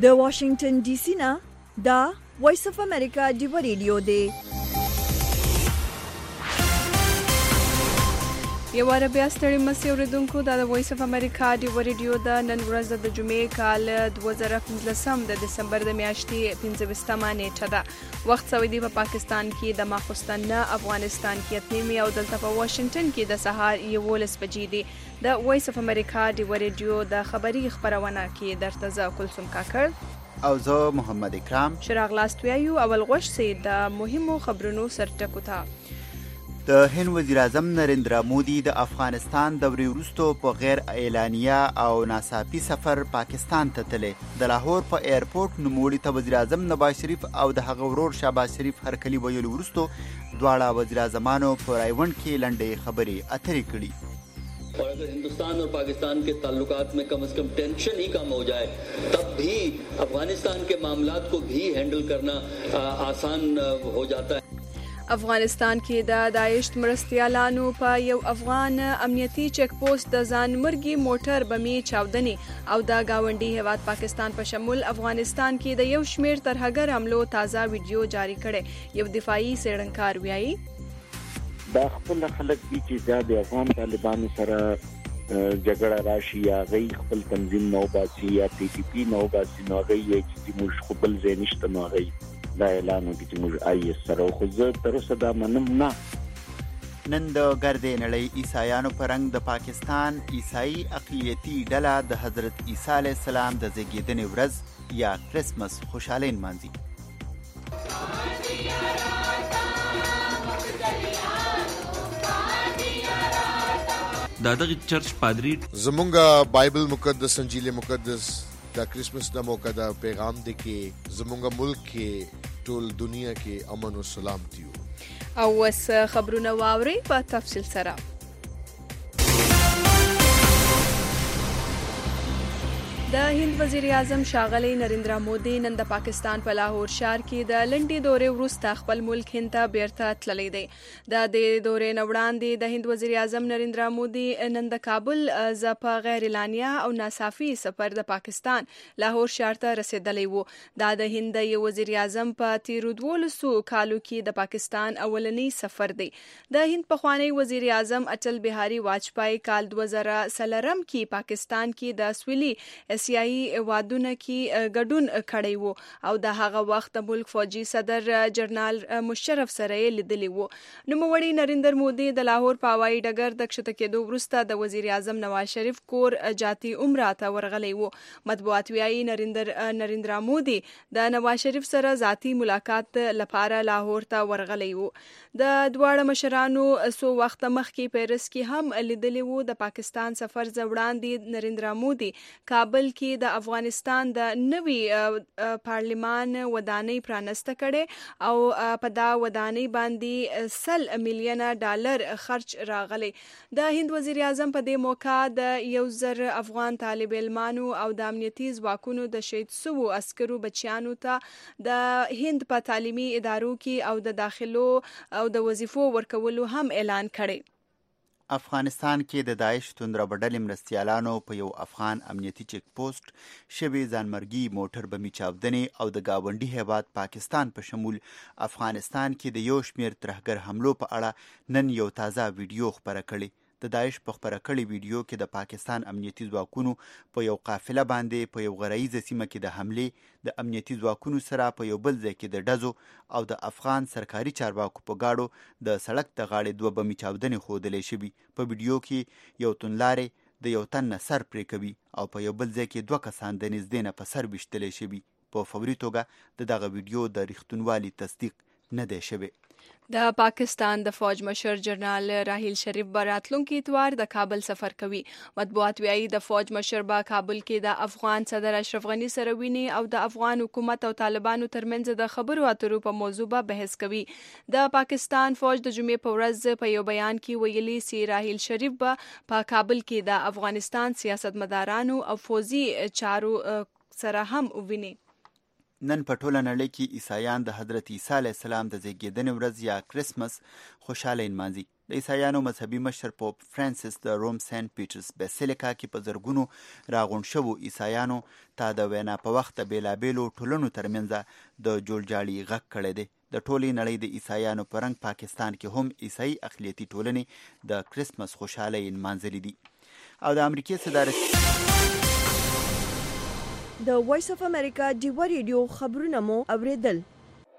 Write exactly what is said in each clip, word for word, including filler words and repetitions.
د واشنگټن ډي سي نه دا وایس اف امریکا دیو ریډیو دی. یو واره بیا ستړي مسئ اوریدونکو، دا د وایس اف امریکا دیو ریډیو د نن ورځ د جمعې کال دوه زره پنځلسم د دسمبر د میاشتې پنځه ویشتمه نیټه ده. وخت سوی دی په پاکستان کې د ماخوستن نه افغانستان کې اتنیمې او دلته په واشنگټن کې د سهار یولس بجې دي. د وایس اف امریکا دیو ریډیو د خبري خبرونه کې درته زه کلثوم کاکړ او زه محمد اکرام شراغ لاستویو. اول غوښ سي د مهمو خبرونو سرټکو ته. د هند وزیر اعظم نریندرا مودي د افغانستان دورې وروسته په غیر اعلانیه او ناڅاپي سفر پاکستان ته تللی. د لاهور په ایرپورټ نوموړي ته وزیر اعظم نواز شریف او د هغه ورور شهباز شریف هرکلي ویلو وروسته دواړه وزیر اعظمانو په رایونډ کې لنډې خبرې اترې کړي. اور اگر ہندوستان اور پاکستان کے تعلقات میں کم از کم ٹینشن ہی کم ہو جائے تب بھی افغانستان کے معاملات کو بھی ہینڈل کرنا آسان ہو جاتا ہے. افغانستان کې د داعش مرستیالانو په یو افغان امنیتي چیک پوسټ د ځان مرګي موټر بمي چاودني او د گاونډي هیواد پاکستان په شمول افغانستان کې د یو شمیر ترهګر حملو تازه ویډیو جاری کړي. یو دفاعي څېړنکار وایي دا خپل خلک دي چې د افغان طالبانو سره جګړه راشي یا غي خپل تنظیم نو باسي یا پی ټی پی نو باسي نو غي چې موږ خپل زینشت نو غي دا اعلان وکړي چې موږ آی اس سره خو زه تر اوسه دا منم نه. نن د ګردې نړۍ عیسایانو په رنګ د پاکستان عیسائی اقلیتي ډله د حضرت عیسی علیه السلام د زیږیدنې ورځ یا کرسمس خوشحالي نمانځي. دا دغه چرچ پادری زمونږ بایبل مقدس انجیل مقدس دا کرسمس د موقع دا پیغام دی کې زمونږ ملک کې ټول دنیا کې امن او سلامتی وي. او وس خبرونه واوري په تفصیل سره. د هند وزیر اعظم ښاغلی نریندرا مودي نن د پاکستان په لاهور ښار کې د لنډې دورې وروسته خپل ملک هند ته بیرته تللی دی. د دې دورې نه وړاندې د هند وزیر اعظم نریندرا مودي نن د کابل ځ په غیر اعلانیه او ناڅاپي سفر د پاکستان لاهور ښار ته رسېدلی و. دا د هند یو وزیر اعظم په تیرو دولسو کالو کې د پاکستان اولنی سفر دی. د هند پخوانی وزیر اعظم اټل بهاري واجپای کال دوه زره څلورم کې پاکستان کې د سویلي سیاسي وادونه کې ګډون کړی وو او د هغه وخت د ملک فوجي صدر جنرال مشرف سره لیدلی وو. نوموړي نریندر مودي د لاهور په هوایي ډګر د کښته کېدو وروسته د وزیر اعظم نواز شریف کور جاتی عمره ته ورغلی وو. مطبوعات وایي نریندر نریندرا مودي د نواز شریف سره ذاتی ملاقات لپاره لاهور ته ورغلی وو. د دواړه مشرانو سو وخت مخکې پیرس کې هم لیدلی وو. د پاکستان سفر ځوړاندې نریندرا مودي کابل کې د افغانستان د نوي پارلمان ودانۍ پرانسته کړي او په دا ودانۍ باندې سل میلیونه ډالر خرچ راغلي. د هند وزیر اعظم په دې موقع د یو زر افغان طالب علمانو او د امنیتي ځواکونو د شهید سوو عسکرو بچیانو ته د هند په تعلیمي ادارو کې او د داخلو او د وظیفو ورکولو هم اعلان کړي. افغانستان کې د داعش توندربډلې مرستیالانو په یو افغان امنیتي چیک پوسټ شوې ځانمرګي موټر بمي چاودنې او د گاونډي هیواد پاکستان په شمول افغانستان کې د یو شمیر ترهګر حملو په اړه نن یو تازه ویډیو خپره کړي. د داعش په خپره کړي ویډیو کې د پاکستان امنیتي ځواکونو په یو قافله باندې په یو غرایزه سیمه کې د حملې د امنیتي ځواکونو سره په یو بل ځای کې د ډزو او د افغان سرکاري چارواکو په گاډو د سړک د غاړې دوه بمي چاودنې ښودلی شوي. په ویډیو کې یو توندلارې د یو تن نه سر پرې کوي او په یو بل ځای کې دوه کسان د نږدې نه په سر ویشتلی شوي. په فوري توګه د دغه ویډیو د رښتونوالي تصدیق نه دی شوی. د پاکستان د فوج مشر جنرال راحیل شریف به راتلونکي اتوار د کابل سفر کوي. مطبوعات وایي د فوج مشر به کابل کې د افغان صدر اشرف غني سره ویني او د افغان حکومت او طالبانو ترمنځ د خبرو اترو په موضوع به بحث کوي. د پاکستان فوج د جمعې په ورځ په یو بیان کې ویلي چې راحیل شریف به په کابل کې د افغانستان سیاستمدارانو او فوجي چارو سره هم ویني. نن په ټوله نړۍ کې عیسایان د حضرت عیسی علیه السلام د زیږیدنې ورځ یا کرسمس خوشحاله نمانځي. د عیسایانو مذهبي مشر پوپ فرانسیس د روم سنت پیټرز بیسیلیکا کې په زرګونو راغونډ شوو عیسایانو ته د وینا په وخت د بېلابېلو ټولنو ترمنځ د جوړجاړي غږ کړی دی. د ټولې نړۍ د عیسایانو په رنګ پاکستان کې هم عیسائی اقلیتي ټولنې د کرسمس خوشحالۍ نمانځلې دي. او د امریکای صدارت د وایس اف امریکا ډیوا ریډیو خبرونه مو اوریدل.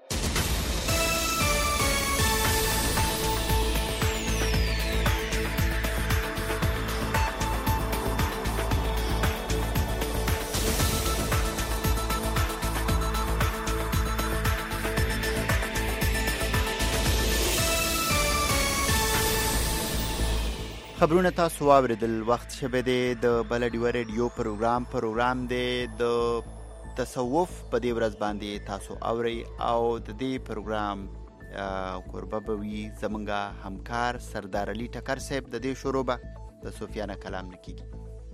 خبرونه تاسو واوریدل. وخت شبه دی د بل ډیوا ریډیو پروګرام پروګرام دی د تصوف په دې ورځ باندې تاسو اوري او د دې پروګرام قربه بوي زمونږه همکار سردار علي ټکر صاحب د دې شروع د سفیانه کلام نکیږي.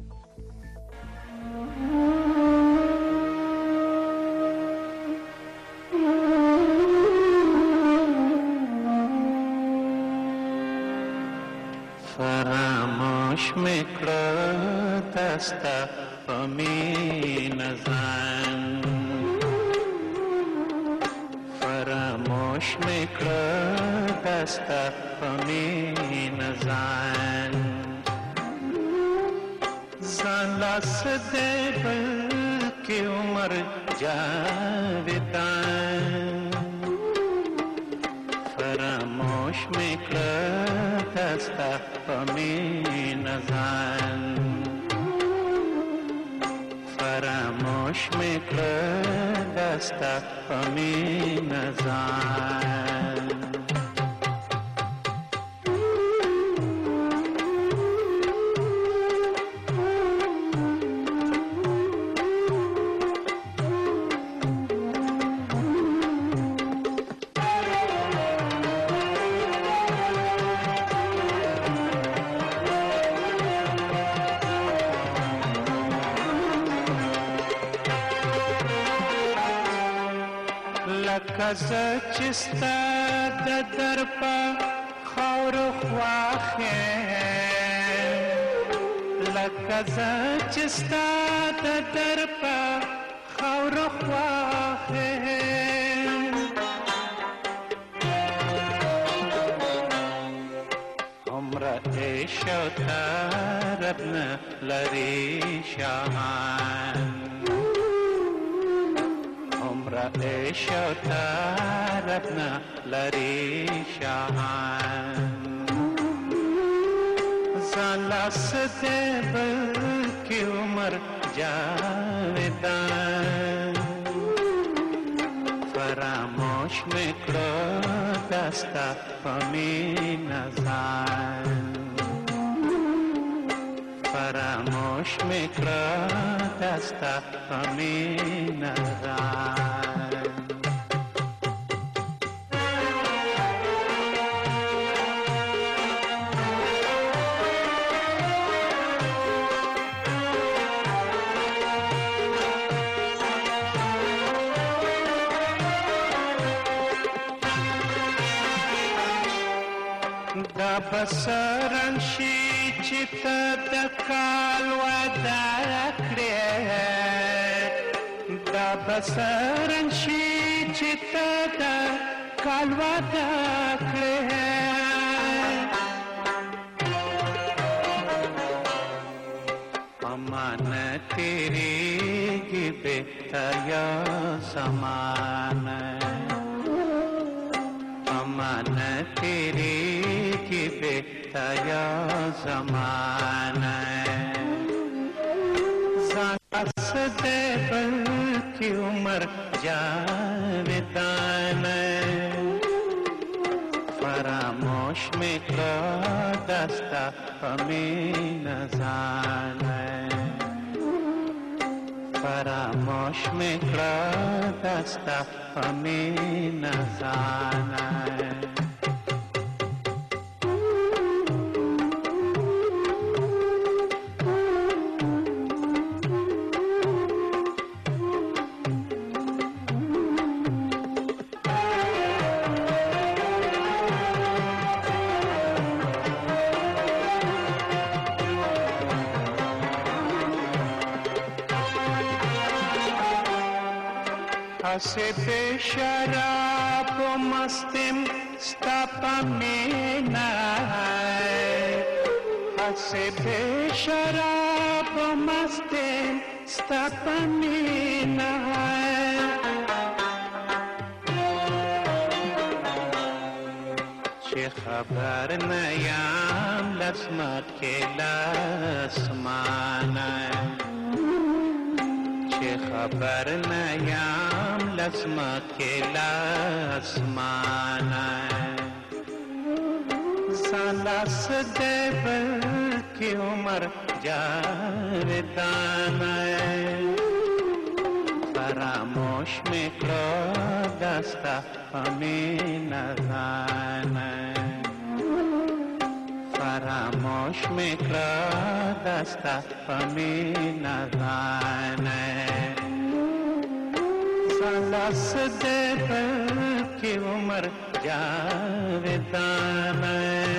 فراموش میکړه دستا پمین زان فراموش میکړه دستا پمین زان زان لاس دې بلکې عمر جاویدان فراموش میکړه دستا پمین زان فراموش میکړه دستا پمین زان لکه چې ستا د در په خاورو خواښې لکه چې ستا د در په خاورو خواښې عمره عیش او طرب نه لري شاهان عیش و طرب نه لري شاهان زان لاس دې بلکې عمر جاویدان فراموش میکړه دستا پمین زان فراموش میکړه دستا پمین زان دا بسرن شي چې ته د کال وعده کړې دا بسرن شي چې ته د کال وعده کړې امانت تیریږي بهته یا زمانه امانت تیریږي بهته یا زمانه ځان لاس دې بلکې عمر جاویدانه فراموش میکړه دستا پمین زانه فراموش میکړه دستا پمین زانه حسب شراب و مستم ستپمینا حسب شراب و مستم ستپمینا چه خبر نیام لسمت که لسمانه چه خبر نیام لسمت که لسمانه سالس دیبل کی عمر جاودانه فراموش میکرو دستا همین نزانه فراموش میکرو دستا همین نزانه سالس دیبل کی عمر جاودانه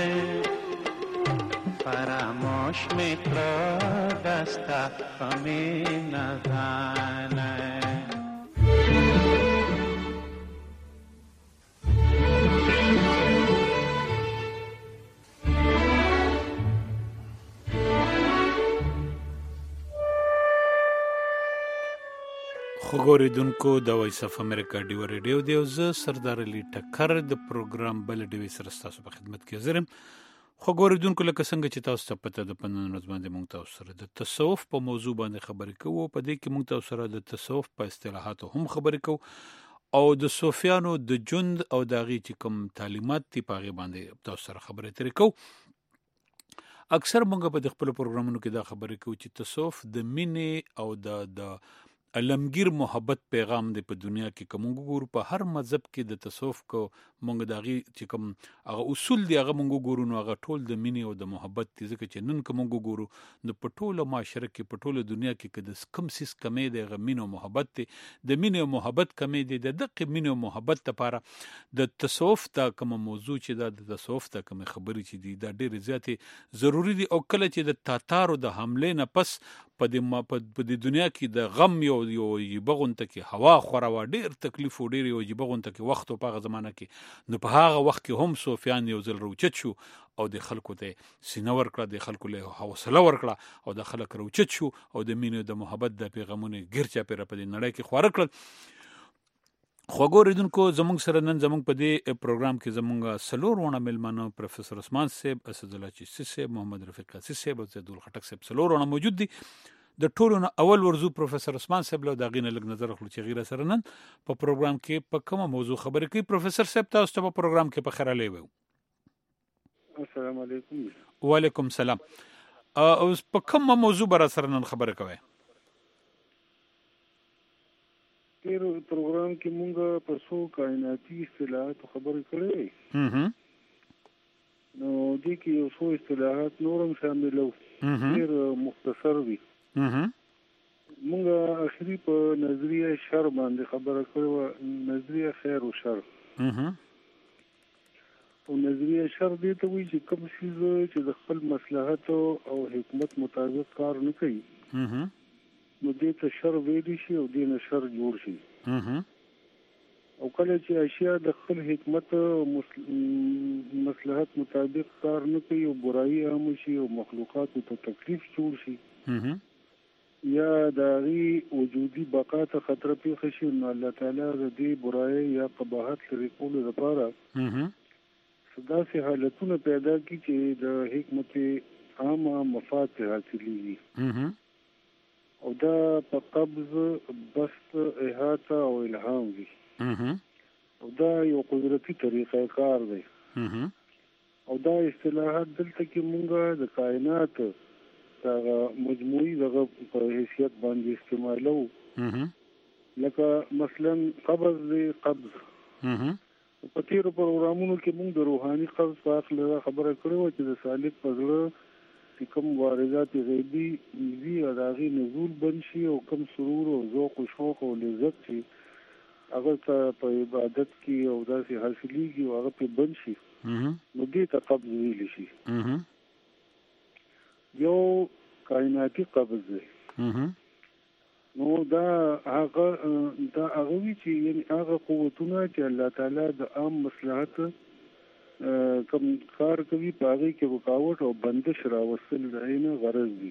فراموش میکرو دستا همین نزانه خوګوریدونکو د وایس اف امریکا ډیو ریډیو دی او زه سردار علي ټکر د پروګرام بل ډیوي سره تاسو په خدمت کې حاضرم. خوګوریدونکو لکه څنګه چې تاسو ته پته د پنځه ورځې باندې موږ تاسو سره د تصوف په موضوع باندې خبرې کوو. په دې کې موږ تاسو سره د تصوف په اصطلاحاتو هم خبرې کوو او د صوفیانو د ژوند او د هغې چې کوم تعلیمات دي په هغې باندې تاسو سره خبرې اترې کوو. اکثر موږ په د خپلو پروګرامونو کې دا خبرې کوو چې تصوف د مینې او د د علمگیر محبت پیغام دی په دنیا کې. کوم ګورو په هر مذهب کې د تصوف کو مونږ داغي چې کوم هغه اصول دی هغه مونږ ګورو نو هغه ټول د مینې او د محبت دي. ځکه چې نن کوم ګورو نو په ټوله معاشره کې په ټوله دنیا کې کده کم سیس کمې دی هغه مینې او محبت دی. د مینې او محبت کمې دی د دغه مینې او محبت لپاره د تصوف دا کوم موضوع چې دا د تصوف دا کوم خبرې چې دي دا ډېر زیاتې ضروری دي. او کله چې د تاتارو د حمله نه پس په دې په دې دنیا کې د غم یو یو بغونته کې هوا خوروا ډېر تکلیف و ډېر یو بغونته کې وخت او په هغه زمانہ کې نو په هغه وخت کې هم صوفیان یو ځل روچت شو او د خلکو ته سینه ورکړه د خلکو له حوصله ورکړه او د خلک روچت شو او د مینې د محبت د پیغامونه ګرچا پیره په دې نړۍ کې خور کړل. خوګوریدونکو زمونږ سره نن زمونږ په دې پروګرام کې زمونږ سلور ونه ملمانه پروفیسور عثمان صاحب، اسد الله چشتی صاحب، محمد رفیق قاسی صاحب او زیدول خټک صاحب سلور ونه موجود دي. د ټولو نه اول ورزو پروفیسور عثمان صاحب له دغې نه لږ نظر اخلو چې غیر سره نن په پروګرام کې په کومه موضوع خبرې کوي. پروفیسور صاحب تاسو ته په پروګرام کې په خیر علی وو. السلام علیکم. وعلیکم السلام. او په کومه موضوع بر سره نن خبرې کوي؟ تیر پروګرام کې مونږ په څو کائناتي اصطلاحات خبرې کړې. هم نو دې کې یو څو اصطلاحات نورم شامل وو. ډېر مختصر وي. مونږ اخري په نظریه شر باندې خبره کړې وه، نظریه خیر او شر. او نظریه شر دې ته وایي چې کوم څیز چې د خپل مصلحت او حکمت مطابق کار نه کوي نو دې ته شر ویلی شي او دې نه شر جوړ شي. او کله چې اشیاء د خپل حکمت او مصلحت مطابق کار نه کوي او برایي عام شي او مخلوقات ته تکلیف جوړ شي یا د هغې وجودي بقا ته خطر پیښ شي نو الله تعالی د دې برایي یا قباحت لرې کولو لپاره داسې حالتونه پیدا کړي چې د حکمت عامه مفاد حاصلېږي. او دا په قبض، بسط، احاطه او الهام وي. او دا یو قدرتي طریقه کار دی. او دا اصطلاحات دلته کې مونږه د کائنات دغه مجموعي دغه په حیثیت باندې استعمالو. لکه مثلا قبض دی، قبض. په تیرو پروګرامونو کې مونږ د روحاني قبض په اړه خبره کړې وه چې د سالک په زړه چې کوم واردات غیبي وي او د هغې نزول بند شي او کوم سرور او ذوق او شوق او لذت چې هغه ته په عبادت کې او داسې حاصلېږي او هغه پرې بند شي نو دې ته قبض ویلی شي. یو کائناتي قبض دی. نو دا هغه دا هغه وی چې یعنی هغه قوتونه چې الله تعالی د عام مصلحت کوم کار کوي په هغه کې رکاوټ او بندش راوستل دینه غرض دي.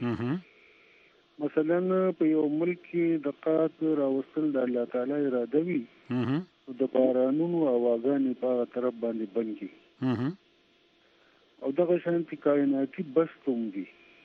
مثلا په یو ملک کې د قات راوستل د الله تعالی اراده وي او د بارانونو اواغانې په طرف باندې بنګي او دغه شانتي کائناتي بستوم دي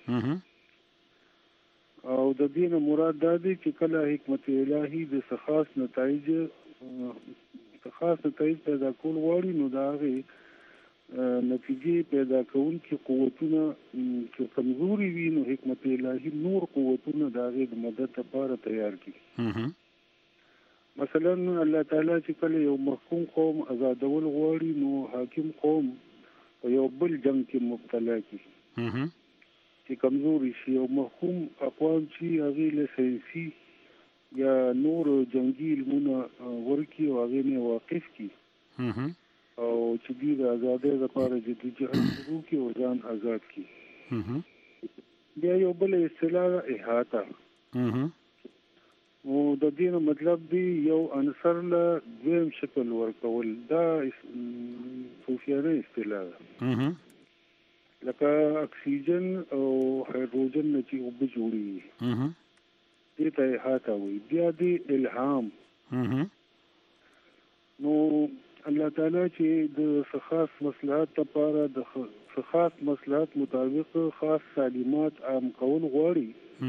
او د دې نه مراد دا دی چې کله حکمت الهي د خاص نتایج خاص نتایج پیدا کول غواړي نو دا غي نتیجې پیدا کوونکي قوتونه چې کمزوري وي نو حکمت الهي نور قوتونه دا غي د مدد لپاره تیار کړي. مثلا الله تعالی چې کله یو محکوم قوم آزادول غواړي نو حاکم قوم په یو بل جنگ کې مبتلا کړي چې کمزوري شي او محکوم اقوام چې هغه له سیاسي یا نور جنگي علمونه ورکی او هغه نه واقف کی او چې دې د آزادۍ لپاره جديجهد شروع کی او ځان آزاد کی. بیا یو بل اصطلاح احاطه او د دې مطلب دی یو عنصر له دویم شکل ورکول. دا صوفیانه اصطلاح ده لکه اکسیجن او هایدروجن نه چې وب جوړي دې ته احاطه وي. بیا دی الهام. نو الله تعالی چې د خاص مصلحت لپاره د خاص مصلحت مطابق خاص تعلیمات عام کول غواړي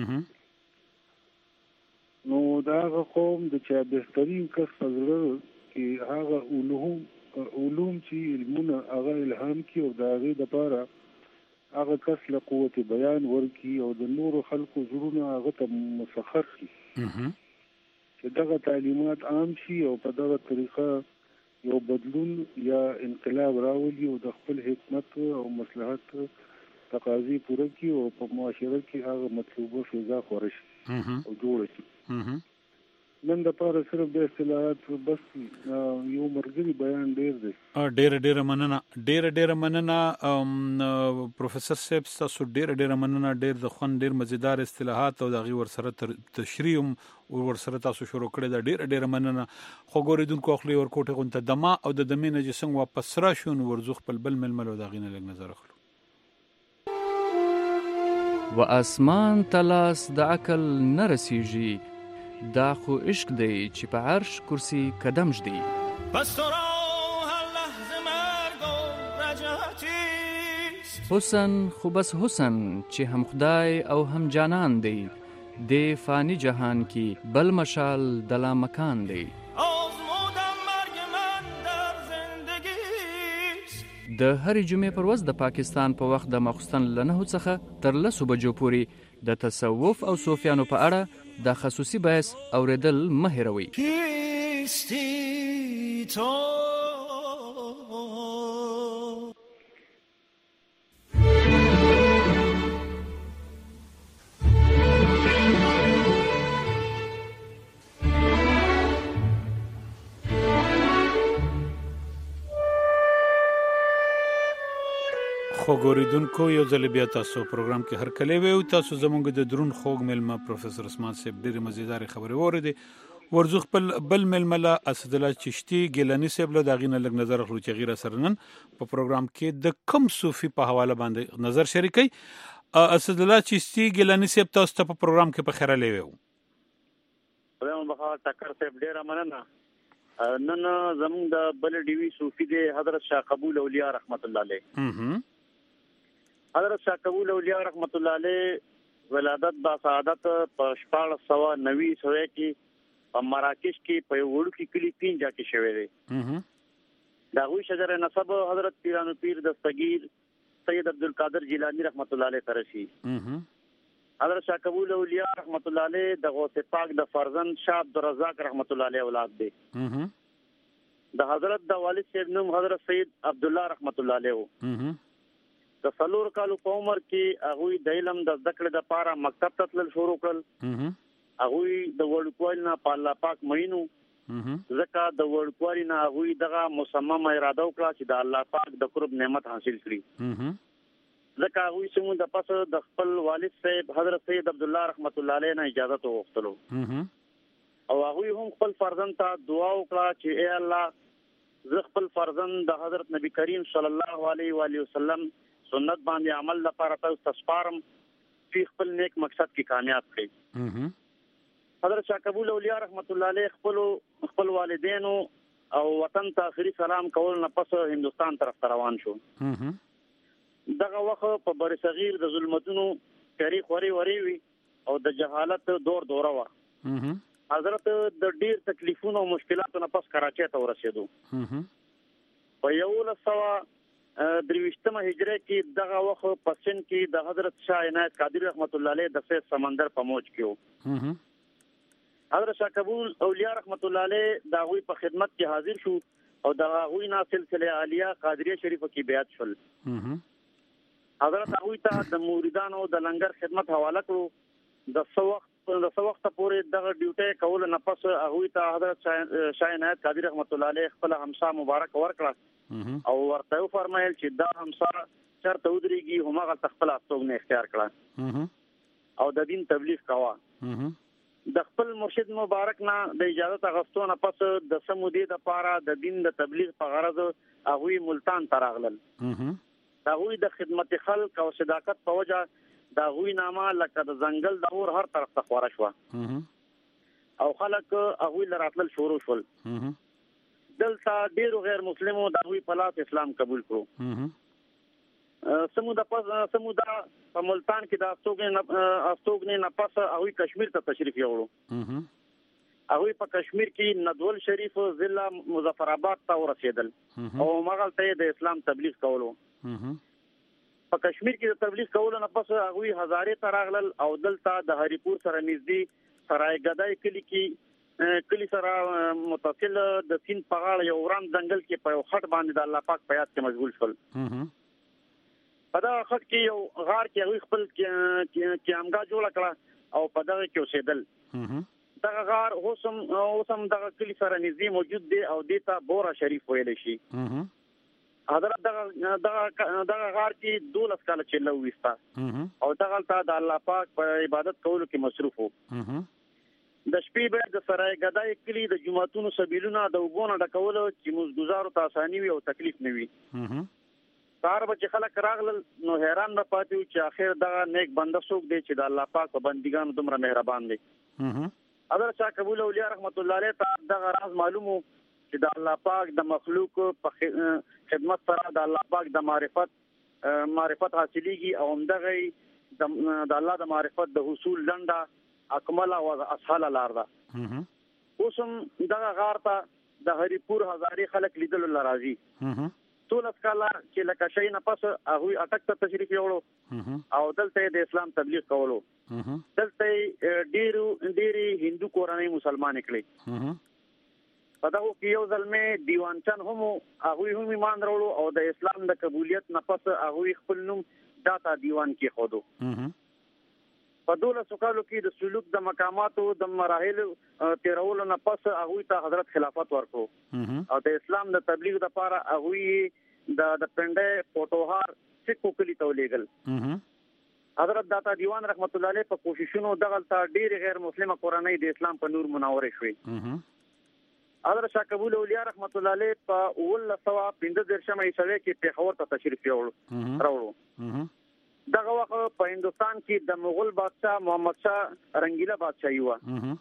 نو دا قوم د چا بهترین کس فزره کې هغه علوم علوم چې علمونه هغه الهام کی او دا غي د لپاره هغه کس له قوت بیان ورکی او د نور خلقو زړونه هغه ته مسخر کی چې دغه تعلیمات عام شي او په دغه طریقه یو بدلون یا انقلاب راولي او د خپل حکمت او مصلحت تقاضي پوره کی او په معاشره کې هغه مطلوبه فضا خور شي او جوړ شي. نن د پاره صرف د اصطلاحات بس یو مرګري بیان ډیر دی. ډیر ډیر مننه ډیر ډیر مننه پروفیسور صاحب تاسو ډیر ډیر مننه. ډیر د خوند ډیر مزیدار اصطلاحات او دغه ورسره تشریح او ورسره تاسو شروع کړی دا ډیر ډیر مننه. خو ګوریدونکو خپل ورکوټه غونته دما او د دمینه چې څنګه واپس را شون ورزخ په بل ململ او دغه نه لګ نظر اخلو. و اسمان تلاس د عقل نرسیږي دا خو عشق دی چې په عرش کرسی قدم جدي. بس تو را هر لحظه مرگ و رجعتیست. حسن خو بس حسن چې هم خدای او هم جانان دی د فانی جهان کی بل مشال دلا مکان دی. آزمودم مرگ من در زندگیست. د هرې جمعې پر ورځ د پاکستان په وخت د ماخوستن له نهو څخه تر لسو بجو پورې د تصوف او صوفیانو په اړه د خصوصي بحث اوریدل مه هېروئ. کیستی تو خو ګوریدونکو یو ځل بیا تاسو پروګرام کې هر کله وي او تاسو زمونږ د درون خوږ ملما پروفیسور عثمان صاحب ډېر مزیدار خبرې وریدي. ورزخ بل ململه اسد الله چشتي ګیلانی صاحب له داغې نه لګ نظر اخلو چې غیر سرنن په پروګرام کې د کم صوفي په حواله باندې نظر شریکي. اسد الله چشتي ګیلانی صاحب تاسو ته په پروګرام کې په خیره لیوي. خدای مبارک ټکر صاحب ډېر مننه. نن زموږ د بل ډي وی صوفي د حضرت شاه قبول اولیاء رحمت الله علیه. حضرت شاه قبول اولیاء رحمت الله علیه ولادت با سعادت په شپږ سوه نوي سوه کې په مراکش کې په وړو کې کلی پینځه کې شوی دی. دا غوي شجره نسب حضرت پیرانو پیر دستگیر سید عبدالقادر جیلانی رحمت الله علیه ترشی. حضرت شاه قبول اولیاء رحمت الله علیه د غوث پاک د فرزند شاه عبدالرزاق رحمت الله علیه اولاد دی. د حضرت د والد صاحب نوم حضرت سید عبدالله رحمت الله علیه. د څلور کالو په عمر کې هغه د علم د زده کړې لپاره مکتب ته تلل شروع کړل. هغه د وړوکوالي نه په الله پاک مینو ځکه د وړوکوالي نه هغه دغه مصمم اراده وکړه چې د الله پاک د قرب نعمت حاصل کړي. ځکه هغوی سمون د پس د خپل والد صاحب حضرت سید عبد الله رحمت الله علیه نه اجازه وغوښتلو او هغوی هم خپل فرزند ته دعا وکړه چې اے الله زه خپل فرزند د حضرت نبی کریم صلی الله علیه و آله وسلم سنت باندې عمل لپاره تاسو سپارم چې خپل نیک مقصد کې کامیاب کړئ. حضرت شاه قبول اولیاء رحمت الله علیه خپل خپل والدینو او وطن ته اخري سلام کول نه پس هندستان طرف ته روان شو. دغه وخت په بر صغیر د ظلمتونو کری خوري وری وی او د جهالت دور دوره و. حضرت د ډیر تکلیفونو او مشکلاتو نه پس کراچۍ ته ورسېدو. په یو لسوا درویشتمه هجری کې دغه وخت په سن کې د حضرت شاه عنایت قادری رحمت الله علیه د سید سمندر په موج کې و. حضرت شاه قبول اولیاء رحمت الله علیه د هغوی په خدمت کې حاضر شو او د هغوی نه سلسله عالیه قادریه شریفه کې بیعت شول. حضرت هغوی ته د مریدانو د لنګر خدمت حواله کړو. د څو وخت د څو وخت پورې دغه ډیوټي کول نه پس هغوی ته حضرت شاه عنایت قادری رحمت الله علیه خپل همسا مبارک ورکړه او ورته فرمایل چې دا همسا چرته ودرېږي همغه خپل استوګنه اختیار کړه او د دین تبلیغ کاوه. د خپل مرشد مبارک نه د اجازه غوښتنه پس د سمودې د پاره د دین د تبلیغ په غرض هغوی ملتان ته راغلل. هغوی د خدمت خلق او صداقت په وجه د هغوی نامه لکه د ځنګل د اور هر طرف ته خوره شوه او خلک هغوی له راتلل شروع شول. دلته ډیرو غیر مسلمو د هغوی په لاس اسلام قبول کړو. سمودا پس سمودا په ملتان کې د استوګنې استوګنې نه پس هغوی کشمیر ته تشریف یوړو. هغوی په کشمیر کې ندول شریف ضلع مظفر آباد ته ورسېدل او مغلته د اسلام تبلیغ کولو. په کشمیر کې د تبلیغ کولو نه پس هغوی هزارې ته راغلل او دلته د هریپور سره نږدې سرای ګدای کلی کې کلی سره متصل د سیند په غاړه یو وران ځنګل کې په یو خټ باندې د الله پاک په یاد کې مشغول شول. په دا خټ کې یو غار کې هغوی خپل قیامګاه جوړه کړه او په دغه کې اوسېدل. دغه غار اوس هم اوس هم دغه کلی سره نږدې موجود دی او دې ته بورا شریف ویلی شي. حضرت دغه دغه دغه غار کې دولس کاله چله وستا او دغه ته د الله پاک په عبادت کولو کې مصروف وو. د شپې به د سرای ګدای کلی د جمعتونو سبیلونه د وګونو ډکولو چې مزګزارو ته اساني وي او تکلیف نه وي. سار به چې خلک راغلل نو حیران نه پاتې چې اخر دغه نیک بنده څوک دی چې د الله پاک په بندګانو دومره مهربان دی. حضرت شاه قبول اولیاء رحمت الله علیه ته دغه راز معلومو چې د الله پاک د مخلوق په خدمت سره د الله پاک د معرفت معرفت حاصلېږي او همدغه د الله د معرفت د حصول لنډه اکمله او اسهله لار ده. اوس هم دغه غار ته د هریپور هزارې خلک لیدلو له راځي. ټول کاله چې لکه شي نه پس هغوی اټک ته تشریف یوړو او دلته د اسلام تبلیغ کولو. دلته ډیرو ډیری هندو کورنۍ مسلمان کړي. په دغه کې یو ځلمې دیوانچن هم هغوی هم ایمان راوړو او د اسلام د قبولیت نه پس هغوی خپل نوم داتا دیوان کې خودو. په دولسو کالو کې د سلوک د مقاماتو د مراحل تیرولو نه پس هغوی ته حضرت خلافت ورکړو او د اسلام د تبلیغ لپاره هغوی د د پنډه پټوهار سکو کلی ته ولېږل. حضرت داتا دیوان رحمت الله علیه په کوششونو دغه ته ډیر غیر مسلمه کورنۍ د اسلام په نور منورې شوې. حضرت شاه قبول اولیاء رحمت الله علیه په ولس سوا پنځه دیرشمه عیسوي کې پیښور ته تشریف یوړو راوړو. دغه وخت په هندستان کې د مغول بادشاہ محمد شاه رنگیلا بادشاہي و.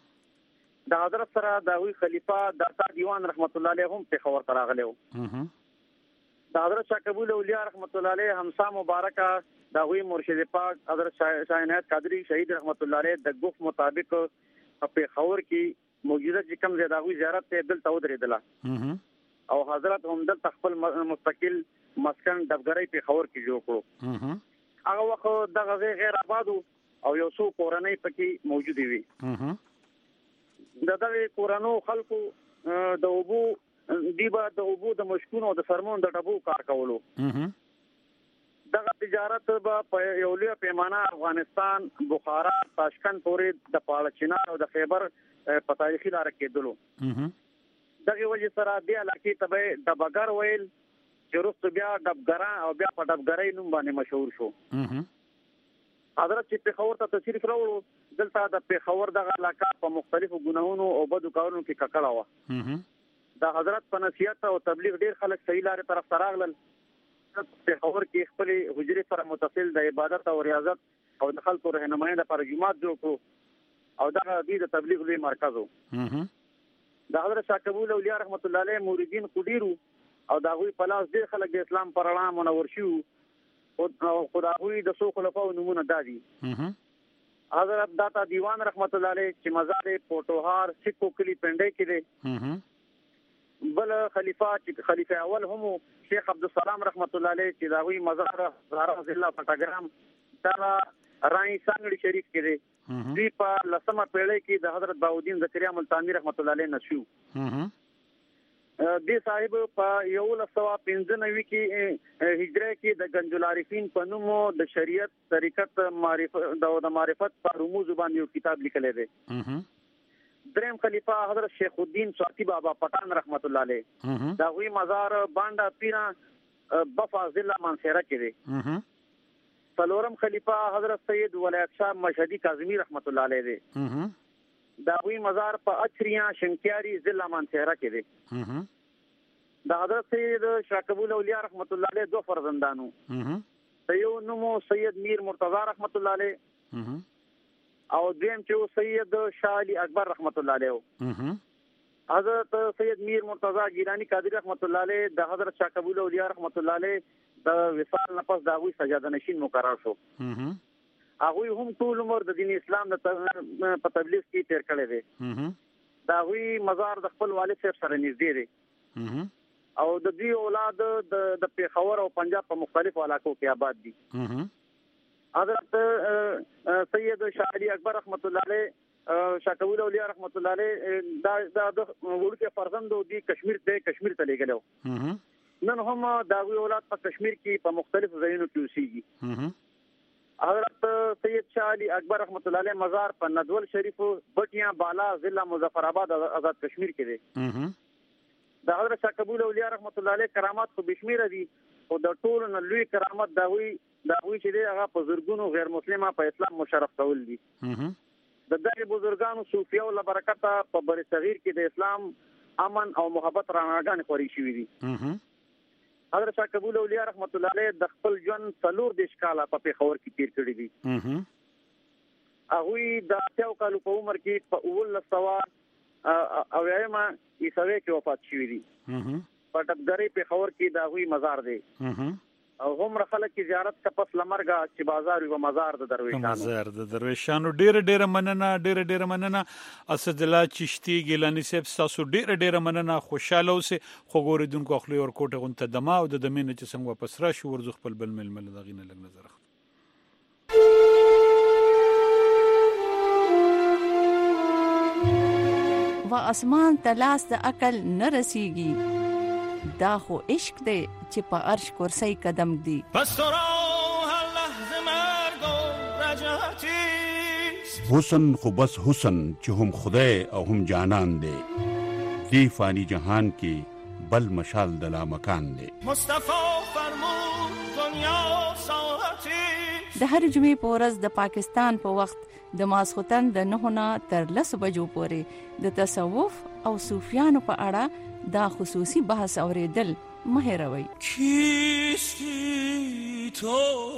د حضرت سره د وی خلیفہ داتا دیوان رحمت الله علیه هم پیښور ته راغلی و. د حضرت شاه قبول اولیاء رحمت الله علیه همسا مبارکه د وی مرشد پاک حضرت شاه عنایت قادری شهید رحمت الله علیه د ګف مطابق په پیښور کې موجوده چې کوم ځای د هغوی زیارت ته دلته ودرېدله او حضرت هم دلته خپل مستقل مسکن ډبګرۍ پېښور کې جوړ کړو. هغه وخت دغه ځای غیر آباد او یو څو کورنۍ پکې موجودې وي. د دغه کورنو خلکو د اوبو دی به د اوبو د مشکونو او د سرمون د ډبو کار کولو. دغه تجارت به په یو لویه پیمانه افغانستان، بخارا، تاشکند پورې د پاړچینار او د خیبر په تاریخي لار کېدلو. دغه وجه سره د علاقې ته به د بګر ویل چې وروسته بیا ډبګران او بیا په ډبګرۍ نوم باندې مشهور شو. حضرت چې پېښور ته تشریف راوړو دلته د پېښور دغه علاقه په مختلفو ګناهونو او بدو کارونو کې ککړه وه. د حضرت په نصیحت او تبلیغ ډېر خلک صحیح لارې طرف ته راغلل. پېښور کې خپلې حجرې سره متصل د عبادت او ریاضت او د خلکو رهنمایۍ لپاره جومات جوړ کړو او دغه دوی د تبلیغ لوی مرکز و. د حضرت شاه کبول اولیاء رحمت الله علیه موریدین خو ډېر وو او د هغوی په لاس ډېر خلک د اسلام پر رڼا منور شوي وو. خو د هغوی د څو خلفاو نومونه دا دي: حضرت داتا دیوان رحمت الله علیه چې مزار یې پوټوهار سکو کلي پنډۍ کې دی. بل خلیفہ چې خلیفہ اول هم شیخ عبدالسلام رحمت الله علیه چې د هغوی مزار زهرا ضلع پټګرام دا رای سانګړي شریف کې دی. دوی په لسمه پیړۍ کې د حضرت بهاءالدین زکریا ملتانی رحمت الله علیه نشو. دې صاحب په یولس سوه پنځه نوي کې هجرې کې د گنج العارفین په نوم د شریعت طریقت معرفت د معرفت په رموز باندې یو کتاب لیکلی دی. دریم خلیفہ حضرت شیخ الدین سواتی بابا پټان رحمت الله علیه دا غوی مزار بانډا پیرا بفا ضلع مانسیرا کې دی. څلورم خلیفہ حضرت سید ولایت شاه مشهدی کاظمی رحمت الله علیه دی. دا غوی مزار په اچریاں شنکیاری ضلع مانسیرا کې دی. د حضرت سید شاه کبول اولیاء رحمت الله علیه دو فرزندانو. یو نومو سید میر مرتضی رحمت الله علیه او دویم چې سید شاه علی اکبر رحمت الله علیه. حضرت سید میر مرتضی گیلانی قادری رحمت الله علیه د حضرت شاه کبول اولیاء رحمت الله علیه د وصال نه پس د هغوی سجاده نشین مقرر شو. هغوی هم ټول عمر د دین اسلام په تبلیغ کې تیر کړی دی. د هغوی مزار د خپل والد صاحب سره نږدې دی او د دوی اولاد د پېښور او پنجاب په مختلفو علاقو کې آباد دي. حضرت سید شاه علی اکبر رحمت الله علیه شاه کبول اولیاء رحمت الله علیه دا د وړوکي فرزند دی کشمیر ته کشمیر ته لېږلی و. نن هم د هغوی اولاد په کشمیر کې په مختلفو ځایونو کې اوسېږي. حضرت سید شاه علی اکبر رحمت الله علیه مزار په ندول شریف بټیاں بالا ضلع مظفر آباد آزاد کشمیر کې دی. د حضرت شاه کبول اولیاء رحمت الله علیه کرامات خو بشمیره دي او د ټولو نه لوی کرامت د هغوی د هغوی چې دی هغه په زرګونو غیر مسلمه په اسلام مشرف کول دي. د دغې بزرګانو صوفیاو له برکته په بر صغیر کې د اسلام امن او محبت رڼاګانې خورې شوي دي. حضرت شاه کبول اولیاء رحمت الله علیه د خپل ژوند څلور دېرش کاله په پېښور کې تیر کړي دي. هغوی د اتیاو کالو په عمر کې په اوولس سوه اویایمه عیسوي کې وفات شوي دي. په ډبګرۍ پېښور کې د هغوی مزار دی او هومره خلک چې زیارت ته پس له مرګه چې بازار وي مزار د درویشانو مزار د درویشانو. ډېره ډېره مننه ډېره ډېره مننه اسدالله چشتي ګیلاني صاحب ستاسو ډېره ډېره مننه. خوشحاله اوسئ. خو ګورېدونکو اخلي ورکوټه غونته دمه او د دمې نه چې څنګه واپس راشو ورځو خپل بل مېلمه له دغې نه لږ نظر اخلو. و اسمان ته لاس د عقل نه رسیږي دا خو عشق دی چې په عرش کرسی قدم دی. پس تو را هر لحظه مرگ و رجعتی حسن خو بس حسن چې هم خدای او هم جانان دی. دی فانی جهان کې بل مشال د لامکان دی. مصطفی فرمود دنیا ساعتی. د هر جمعې په ورځ د پاکستان په وخت د ماسختن د نهو نه تر لسو بجو پورې د تصوف او صوفیانو په اړه دا خصوصي بحث اوریدل مه هېروئ. کیستی تو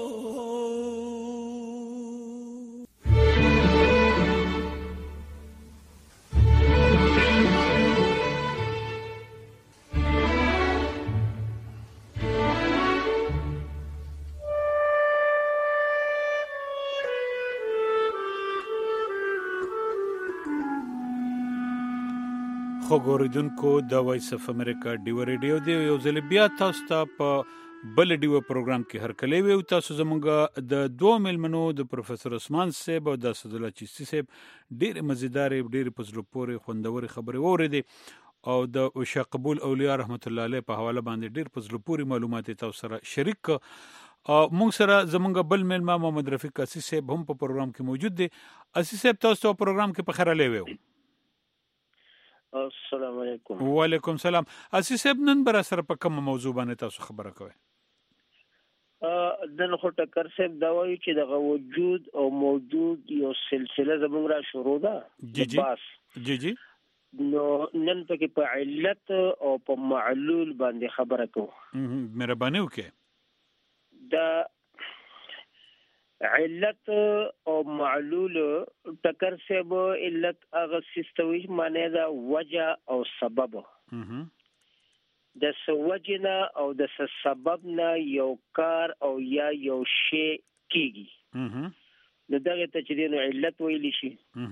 خو ګورېدونکو د وایس اف امریکا ډیو ریډیو دی یو ځل بیا تاسو ته په بل ډیو پروګرام کې هرکلی وي. تاسو زمونږ د دوه مېلمنو د پروفیسور عثمان صاحب او د اسدالله چشتي صاحب ډېرې مزیدارې ډېرې په زړه پورې خوندورې خبرې واورېدې او د شاه کبول اولیاء رحمت الله علیه په حواله باندې ډېر په زړه پورې معلومات تاسو سره شریک کړه. مونږ سره زمونږ بل مېلمه محمد رفیق اسیس صاحب هم په پروګرام کې موجود دی. اسیس صاحب تاسو په پروګرام کې په خیر راغلی. السلام علیکم. وعلیکم سلام. اسی صاحب نن بر سره په کوم موضوع باندې تاسو خبره کوئ؟ ا دن خو ټکر صاحب دا وایي چې د وجود او موجود یو سلسله زموږ را شروع ده. جی جی جی جی نو نن پکې په علت او په معلول باندې خبره کوو. مهرباني وکړئ. دا علت او معلول ټکر صاحب علت هغه سیستوي معنی دا وجه او سبب. د سوجنا او د سبب نه یو کار او یا یو شی کیږي. نو دغه ته چې نو علت ویل شي.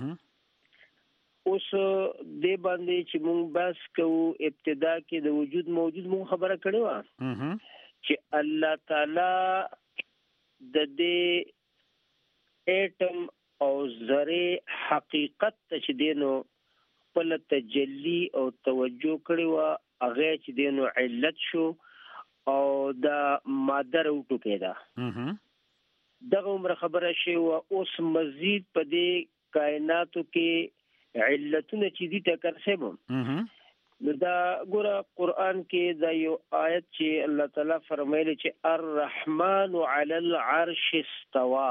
اوس د باندې چې مونږ بس کوو ابتدا کې د وجود موجود مونږ خبره کړې و چې الله تعالی د دې ایټم او ذره حقیقت چې دینو خپل تجلی او توجه کړی و هغه چې دینو علت شو او د ماده وروټو کېدا. دغه عمر خبره شی او اوس مزید په دې کائناتو کې علتونه چې دي ټکر سبب. نو دا ګوره قرآن کې دا یو آیت چې الله تعالی فرمایلی چې الرحمن علی العرش استوى،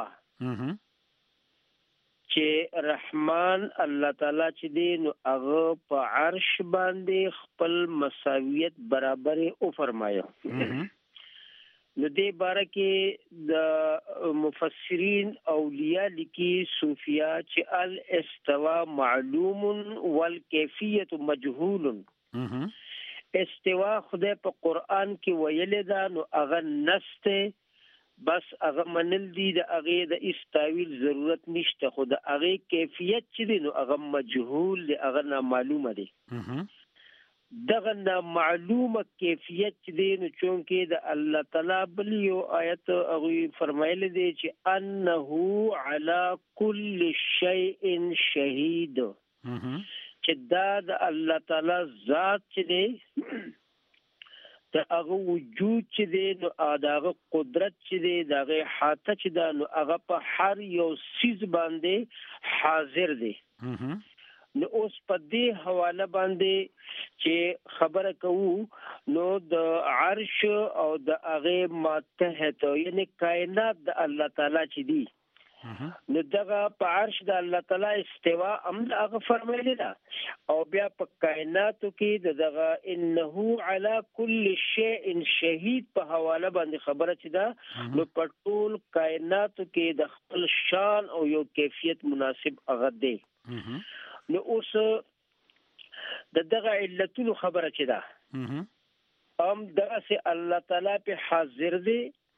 چې رحمان الله تعالی چې دی نو هغه په عرش باندې خپل مساویت برابر او فرمایو. نو دې باره کې د مفسرین اولیاء لیکي صوفیا چې الاستوا معلوم والکیفیت مجهول. استوا خدای په قرآن کې ویل دا نو هغه نسته، بس هغه منل دي د هغه د استاویل ضرورت نشته، خو د هغه کیفیت چې دی نو هغه مجهول دی، هغه نامعلومه دی. دغه نامعلومه کیفیت چې دی نو چونکې د الله تعالی بل یو آیت هغه فرمایلی دی چې انه علی کل شیء شهید، چې دا د الله تعالی ذات چې دی د هغه وجود چې دی نو هغه قدرت چې دی د هغه حاطه چې دا نو هغه په هر یو سیز باندې حاضر دی. نو اوس په دې حواله باندې چې خبره کوو نو د عرش او د هغه ماتحت یعنی کائنات د الله تعالی چې دی نو دغه په عرش د الله تعالی استوا هم هغه فرمایلی دا، او بیا په کائناتو کې دغه انه علی کل شیء شهید په حواله باندې خبره چې دا نو په ټول کائناتو کې د خپل شان او یو کیفیت مناسب هغه دی. نو اوس د دغه علتونو خبره چې دا هم دغه سي الله تعالی په حاضر دی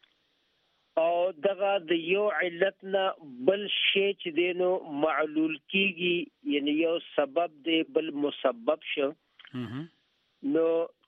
او دغه د یو علت نه بل شی چې دی نو معلول کیږي، یعنی یو سبب دی بل مسبب شو. نو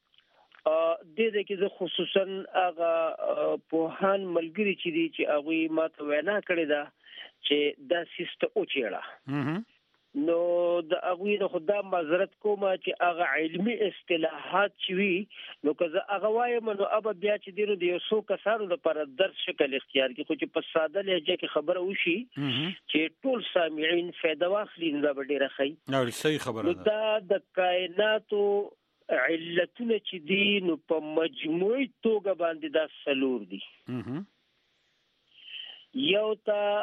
د دې کې زه خصوصا هغه پوهان ملګری چې دي چې هغه ماته وینا کړې ده چې دا سیسته او چیړه نو د هغوی د خدا معذرت کوم چې هغه علمي اصطلاحات چې وي نو که زه هغه وایم نو اب بیا چې دی نو د یو څو کسانو لپاره درس شکل اختیار کړي، خو چې په ساده لهجه کې خبره وشي چې ټول سامعین فایده واخلي نو دا به ډېره ښه. نو صحیح خبره ده. دا د کائناتو علتونه چې دي نو په مجموعي توګه باندې دا څلور دي. یو تا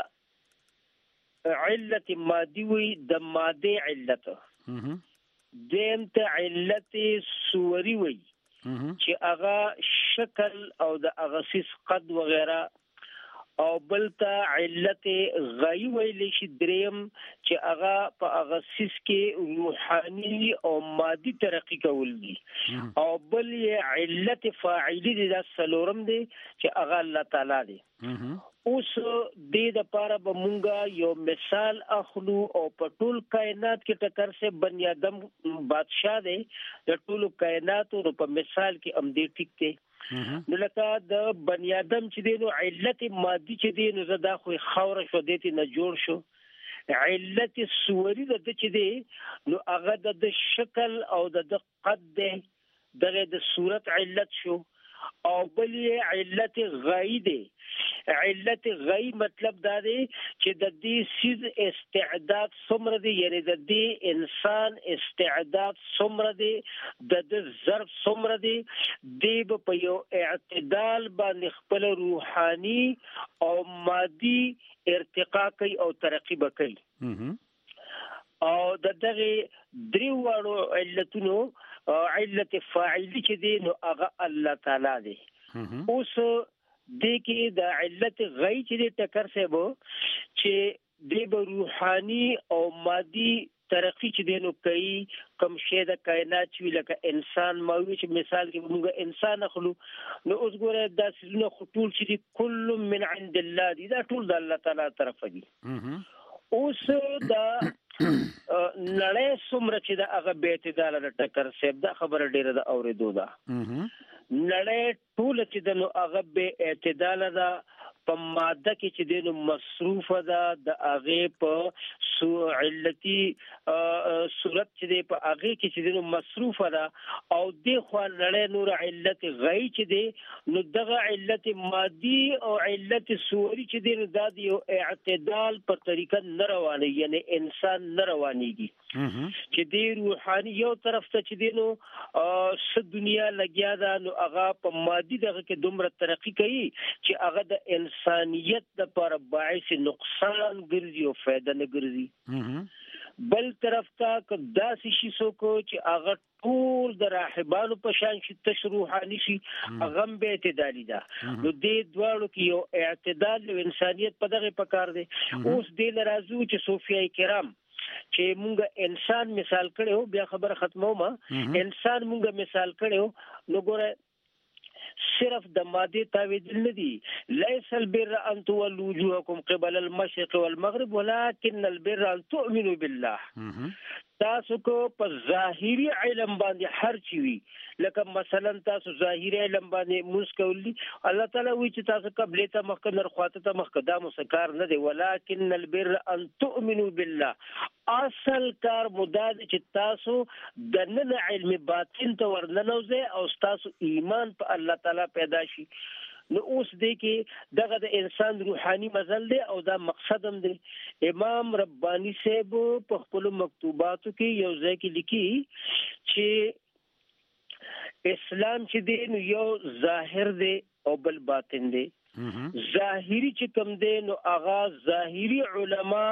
علت مادی وی د ماده علت، دیم ته علت صوری وی چې هغه شکل او د هغه سیس قد وغیرہ، او بل ته علت غی ویل شي دریم چې هغه په هغه سیس کې روحاني او مادي ترقی کول دي، او بل یې علت فاعلی دي د سلورم دي چې هغه الله تعالی دی. اوس دې د پاره به مونږه یو مثال اخلو او په ټول کائنات کې ټکر سه بنی آدم بادشاہ دی، د ټول کائناتو په مثال کې هم دې ټیک دی. نو لکه د بنی آدم چې دی نو علت مادي چې دی نو زدا خو خاور شو دې نه جوړ شو. علت صوری د چې دی نو هغه د شکل او د قد دی، دغه د صورت علت شو، او بل علت غایی دی علت غي مطلب دا دی چې د دې سیز استعداد څومره دی، یعنی د دې انسان استعداد څومره دی، د د ظرف څومره دی، دی په یو اعتدال باندې خپل روحاني او مادي ارتقا کوي او ترقی وکړي. او د دغه دریو وړو علتونو علت فاعلی چې دی نو هغه الله تعالی دی. اوس د کې د علت غی چې دی ټکر سبو چې د روحاني او مادي ترقی چې دی نو کوي کوم شی د کائنات چې لکه انسان ماوي چې مثال کې موږ انسان اخلو نو اوس ګوره دا سونه خطول چې دی کل من عند الله دی، دا ټول د الله تعالی طرف دی. اوس دا نړۍ څومره چې د هغه بې اعتداله د ټکر صاحب دا خبره ډیره د اورېدو ده. نړۍ ټوله چې د نو هغه بې اعتداله ده، په ماده کې چې د نو مصروفه ده، د هغې په سو علتي صورت چې دی په هغې کې چې د نو مصروفه ده، او دې خوا نړۍ نور علت غی چې دی نو دغه علت مادي او علت صوري چې دی نو دا د یو اعتدال په طریقه نه رواني، یعنی انسان نه روانيږي چې دی روحاني یو طرف ته چې دی نو س دنیا لګیا ده نو هغه په مادي دغه کې دومره ترقی کوي چې هغه د انسانیت لپاره باعث نقصان ګرځي او فائدہ نه ګرځي. بل طرف ته که داسې شي څوک چې هغه ټول د راهبانو په شان شي تشروحاني شي، هغه هم بې اعتدالي ده. نو دې دواړو کې یو اعتدال او انسانیت په دغه پکار دی. اوس دې نه راځو چې صوفیای کرام چې مونږ انسان مثال کړو، بیا خبره ختمومه، انسان مونږ مثال کړو نو ګوره صرف د ماده تعویذ نه دي. ليس البر ان تولوا وجوهكم قبل المشرق والمغرب ولكن البر ان تؤمنوا بالله. تاسو کو په ظاهري علم باندې هر چی وي، لکه مثلا تاسو ظاهري علم باندې موږ کولی الله تعالی وی چې تاسو قبله ته مخ کنه خواته ته مخ قدم مسکار نه دی، ولكن البر ان تؤمنوا بالله. اصل کار مداد چې تاسو د نن علم باطن ته ورننوځي او تاسو ایمان په الله تعالی پیدا شي. نو اوس دی کې دغه د انسان روحاني مزل دی او دا مقصد هم دی. امام ربانی صاحب په خپل مکتوباتو کې یو ځای کې لیکي چې اسلام چې دی نو یو ظاهر دی او بل باطن دی. ظاهری چې کوم دی نو هغه ظاهری علما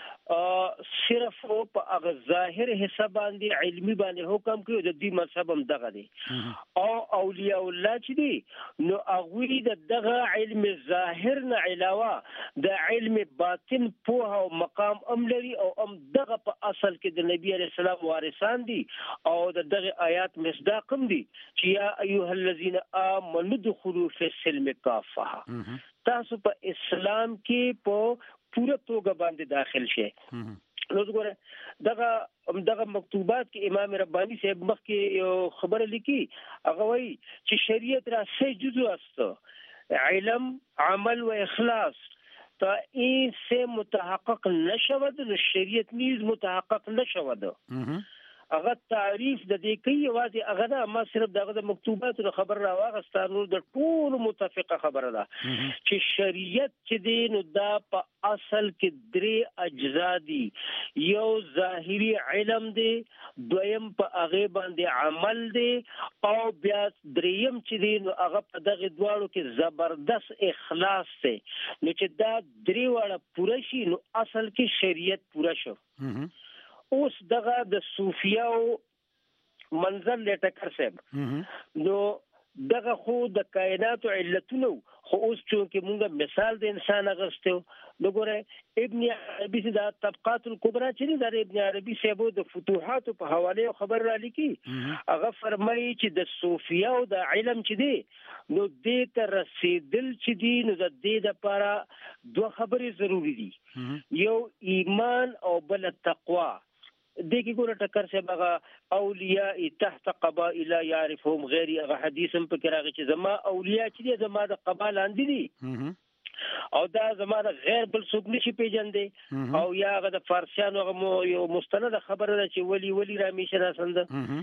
صرف په هغه ظاهر حساب باندې علمي باندې حکم کوي، د دې مذهب هم دغه دی. او اولیاء الله چې دي نو هغوی د دغه علم ظاهر نه علاوه د علم باطن پوهه او مقام هم لري او هم دغه په اصل کې د نبی علیه السلام وارثان دي او د دغه آیات مصداق هم دي چې یا ایها الذین آمنوا ادخلوا فی السلم کافه. تاسو په اسلام کې په پوره توګه باندې داخل شي. نو وګوره دغه دغه مکتوبات کې امام ربانی صاحب مخکې یو خبره لیکي، هغه وایي چې شریعت را سه جزء است، علم، عمل و اخلاص. تا این سه متحقق نشود نو شریعت نیز متحقق نشود. هغه تعریف د دې کوي واځي هغه دا ما صرف دغه د مکتوباتو خبر را واغستانو د ټول متفقه خبره ده چې شریعت چې دی نو دا په اصل کې درې اجزا دي. یو ظاهری علم دی، دویم په هغه باندې عمل دی، او بیا دریم چې دی نو هغه په دغه دواړو کې زبردست اخلاص دی. نو چې دا درې واړه پوره شي نو اصل کې شریعت پوره شو. اوس دغه د صوفیاو منزل له ټکر صاحب نو دغه خو د کائنات علتونو، خو اوس چې موږ مثال د انسان اغستو نو ګوره ابن عربي دا طبقات الکبرى چې د ابن عربي صاحب د فتوحات په حواله خبر را لیکي، هغه فرمایي چې د صوفیاو د علم چې دی نو دې ته رسیدل چې دی نو د دې لپاره دوه خبرې ضروری دي، یو ایمان او بل تقوا. دیکھیں گورا ٹکر سے بغا اولیاء تحت قبائل یعرفهم غیری، اغا حدیث هم پکر آگے چی زما اولیاء چی دی زما دا قبائل آندی دی او دا زمانه غیر بل څوک نشي پیژندې او یا هغه د فارسیانو هغه یو مستند خبره ده چې ولی ولی را میشه راسند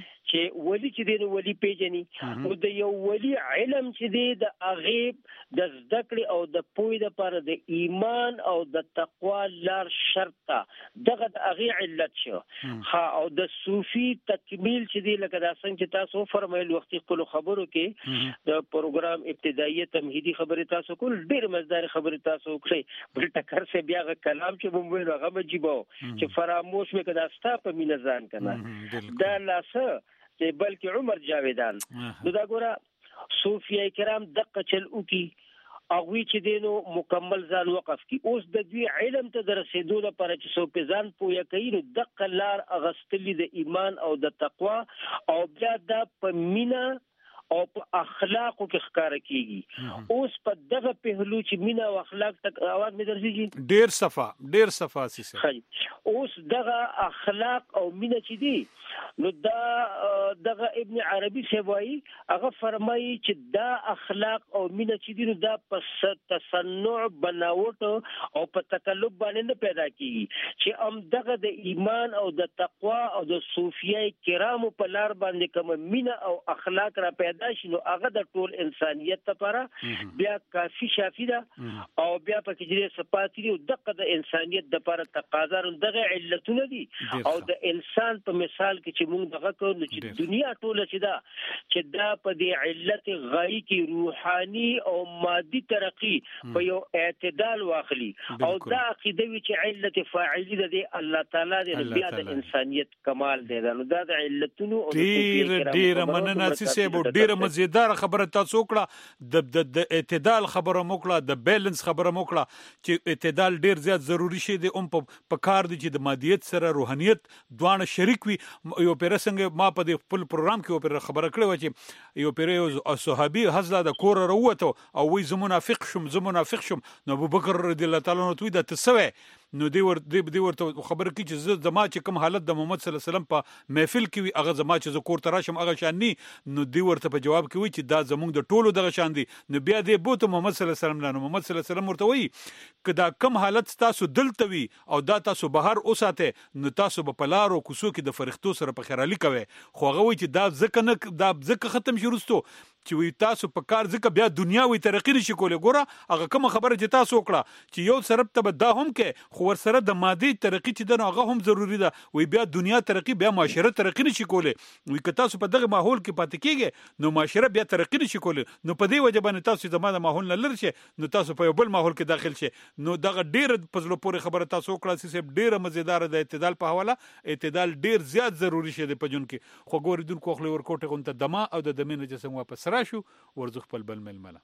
چې ولی چې دی ولی پیژني او د یو ولی علم چې دی د اغیب د زده کړې او د پوهې لپاره د ایمان او د تقوا لار شرط ده دغه د اغي علت شو ها او د صوفي تکمیل چې دی لکه دا څنګه چې تاسو فرمایل وختي خپل خبرو کې د پروګرام ابتدائیه تمهیدی خبره تاسو کول ډېر مزدار خبره تاسو کړی بل ټکر سه بیا کلام چې مونږ ویل هغه مجيبو چې فراموش مې کدا ستا په مين ځان کنه دا لاسه چې بلکې عمر جاویدان دا ګوره صوفیای کرام دقه چل او کی اغوی چې دینو مکمل ځان وقف کی اوس د دوی علم ته درسېدو لپاره چې سو په ځان پوهه کوي نو دقه لار اغستلی د ایمان او د تقوا او بیا د په مینا او په اخلاقو کې ښکار کیږي اوس په دغه پهلو چې مینا او اخلاق تک اواز مې درځي ډیر صفه ډیر صفه سیسه اوس دغه اخلاق او مینا چې دی نو دا دغه ابن عربي سیوای هغه فرمایي چې دا اخلاق او مینا چې دی نو دا په تصنع بناوت او په تکلف باندې نه پیدا کیږي چې ام دغه د ایمان او د تقوا او د صوفیای کرامو په لار باندې کوم مینا او اخلاق را پیدا شنو هغه د ټول انسانيت لپاره بیا کافي شافي ده او بیا په کې چې صفات دي دغه د انسانيت لپاره تقاضا دغه علتونه دي او د انسان په مثال کې چې موږ دغه کوو چې دنیا ټول چې ده چې دا په دې علت غایي کې روحاني او مادي ترقی په یو اعتدال واخلي او دا عقیده وی چې علت فاعلی ده الله تعالی دې بیا د انسانيت کمال دی نو دا د علتونو او ډیر ډیر مننه سیسه ډیر مزیدار خبره تاسو وکړه د د اعتدال خبره موکړه د بیلانس خبره موکړه چې اعتدال ډیر زیات ضروری شی دی هم په کار دی چې د مادیت سره روحانیت دوانه شریک وي یو پیر څنګه ما په دې خپل پروګرام کې یو پیر خبره کړې و چې یو پیر یو صحابي حضرت د کور وروته او وی زه منافق شوم زه منافق شوم نو ابوبکر رضی الله تعالی عنہ توی د تسوي نو دی ور دی ورته خبره کی چې زه زما چې کوم حالت د محمد صلی الله علیه وسلم په محفل کې وي هغه زما چې زه کور ته راشم هغه شان ني نو دی ورته په جواب کې وي چې دا زمونږ د ټولو دغه شان دي نو بیا دی بوته محمد صلی الله علیه وسلم نه محمد صلی الله علیه وسلم ورته وي کدا کم حالت تاسو دلته وي او دا تاسو بهر اوساته نو تاسو په پلارو کوسو کې د فرښتو سره په خیرالي کوي خو هغه وي چې دا ځکه نه دا ځکه ختم شروستو چې وي تاسو په کار ځکه بیا دنیا وي ترقی نشي کولای ګوره هغه کوم خبره چې تاسو وکړه چې یو سره ته دا هم کې خو ور سره د مادي ترقی چې دا هغه هم ضروری ده وي بیا دنیا ترقی بیا معاشره ترقی نشي کولای وي که تاسو په دغه ماحول کې پاتې کیږئ نو معاشره بیا ترقی نشي کولای نو په دې وجه باندې تاسو زماده ماحول نه لری شي نو تاسو په یو بل ماحول کې داخل شي نو دغه ډیر پزلو پورې خبره تاسو وکړه چې ډیر مزیدار ده اعتدال په حواله اعتدال ډیر زیات ضروری شي د پجون کې خو ګورې دونکو خپل ورکوټه غونته دما او د دمنه جسم واپس راشو ورزخ خپل بل ململه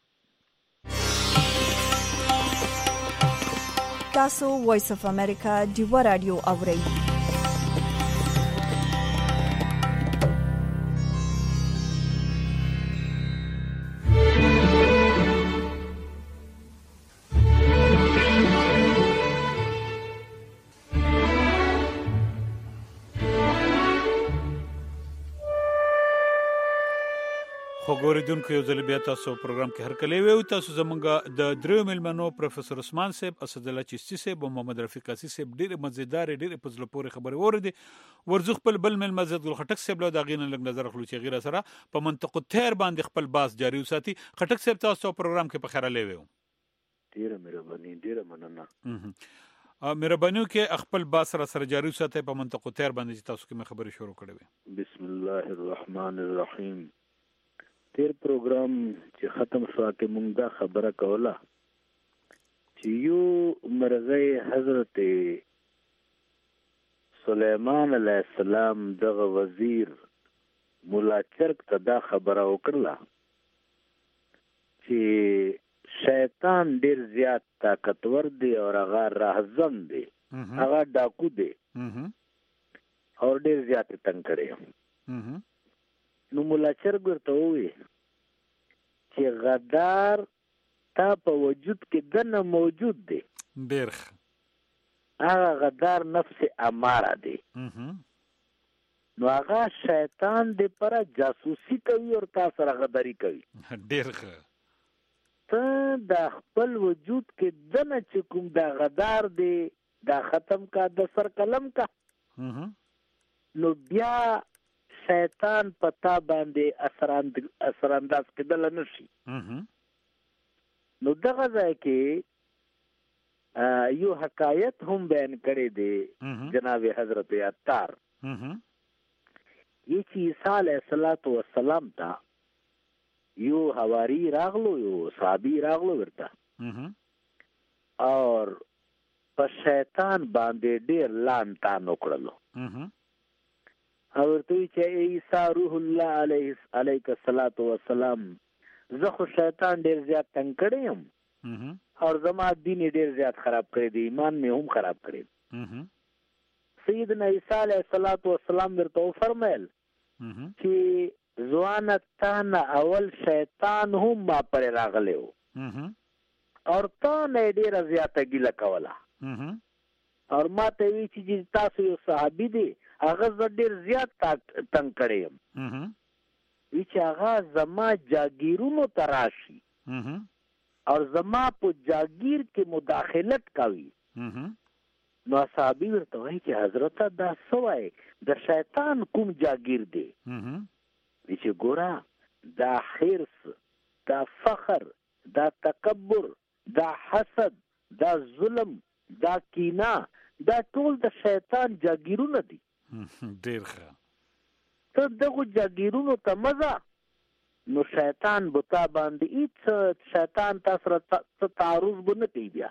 تاسو وایس اف امریکا دیو رادیو اورئ خو ګوریدونکو یو ځل بیا تاسو پروګرام کې هر کله ویو تاسو زمونږ د دریو ملمنو پروفیسور عثمان صاحب اسد الله چشتی صاحب او محمد رفیق اسی صاحب ډېر مزیدار ډېر په ځل پورې خبرې وردی ورزخ خپل بل مل مزید خټک صاحب له داغینه لګ نظر خلو چې غیر سره په منطقه تیر باندې خپل باس جاری وساتي خټک صاحب تاسو پروګرام کې په خیره لوي ډېر مهرباني ډېر مننه ا مهرباني کې خپل باس سره سره جاری وساتي په منطقه تیر باندې تاسو کې خبرې شروع کړې بسم الله الرحمن الرحیم تیر پروګرام چې ختم شو کې مونږ دا خبره کوله چې یو مرغی حضرت سلیمان علیه السلام دغه وزیر مولا چرک ته دا خبره وکړه چې شیطان ډیر زیات طاقتور دی او هغه راهزن دی هغه ډاکو دی او ډیر زیات تنگ کړي نو مولا چرګ ورته ووی چې غدار تا په وجود کې دنه موجود دی ډیر هغه غدار نفس اماره دی نو هغه شیطان دی پر جاسوسي کوي او تا سره غداری کوي ډیر ته د خپل وجود کې دنه چې کوم د غدار دی دا ختم کا د سر قلم کا نو بیا شیطان پتا باندې اثراند اثرانداز کېدل نشي. نو دغه ځای کې یو حکایت هم بیان کړی دی جناب حضرت عطار یہ چې عیسی علیه السلام ته یو حواری راغلو یو صحابي راغلو ورته اور په شیطان باندې ډیر لان تان وکړلو او ورته چې عیسی روح الله علیه علیه السلام زه خو شیطان ډیر زیات تنگ کړی یم اور زما دین ډیر زیات خراب کړی دی ایمان مې هم خراب کړی. سیدنا عیسی علیه السلام ورته فرمایل چې ځوانه تا نه اول شیطان هم ما پر راغلی و اور تا نه ډیره زیاته ګیله کوله اور ما ته وی چې تاسو یو صحابي دی هغه زه ډیر زیات تنگ کړی یم وی چې هغه زما جاګیرونو ته راشي اور زما په جاگیر کې مداخلت کوي. نو صحابي ورته وایي چې حضرت دا سوای د شیطان کوم جاگیر دی چې ګورا دا حرص دا فخر دا تکبر دا حسد دا ظلم دا کینا دا ټول د شیطان جاگیرونه دي. ډیر ښه. ته دغه جاگیرونو ته مزه نو شیطان بتا باندې هیڅ شیطان تاسو ته تعرض بنه کوي بیا.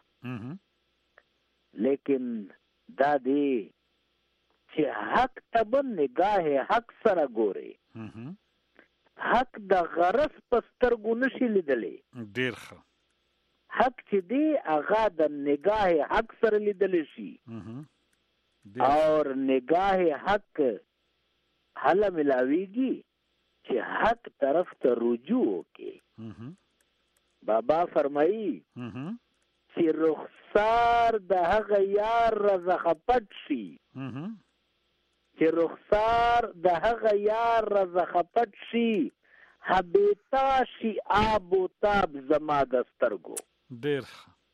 لیکن دا دی چې حق تبن نگاه حق سره ګوري حق د غرض پسترګو نشي لیدلې. ډیر ښه. حق چې دی هغه د نگاه حق سره لیدل شي اور نگاه حق حل ملاویږي چې حق طرف ته رجوع وکړي. بابا فرمایي چې رخسار د هغه یار رزخه پټ شي چې رخسار د هغه یار رزخه پټ شي حبیتا شي آب و تاب زما د سترګو. ډیر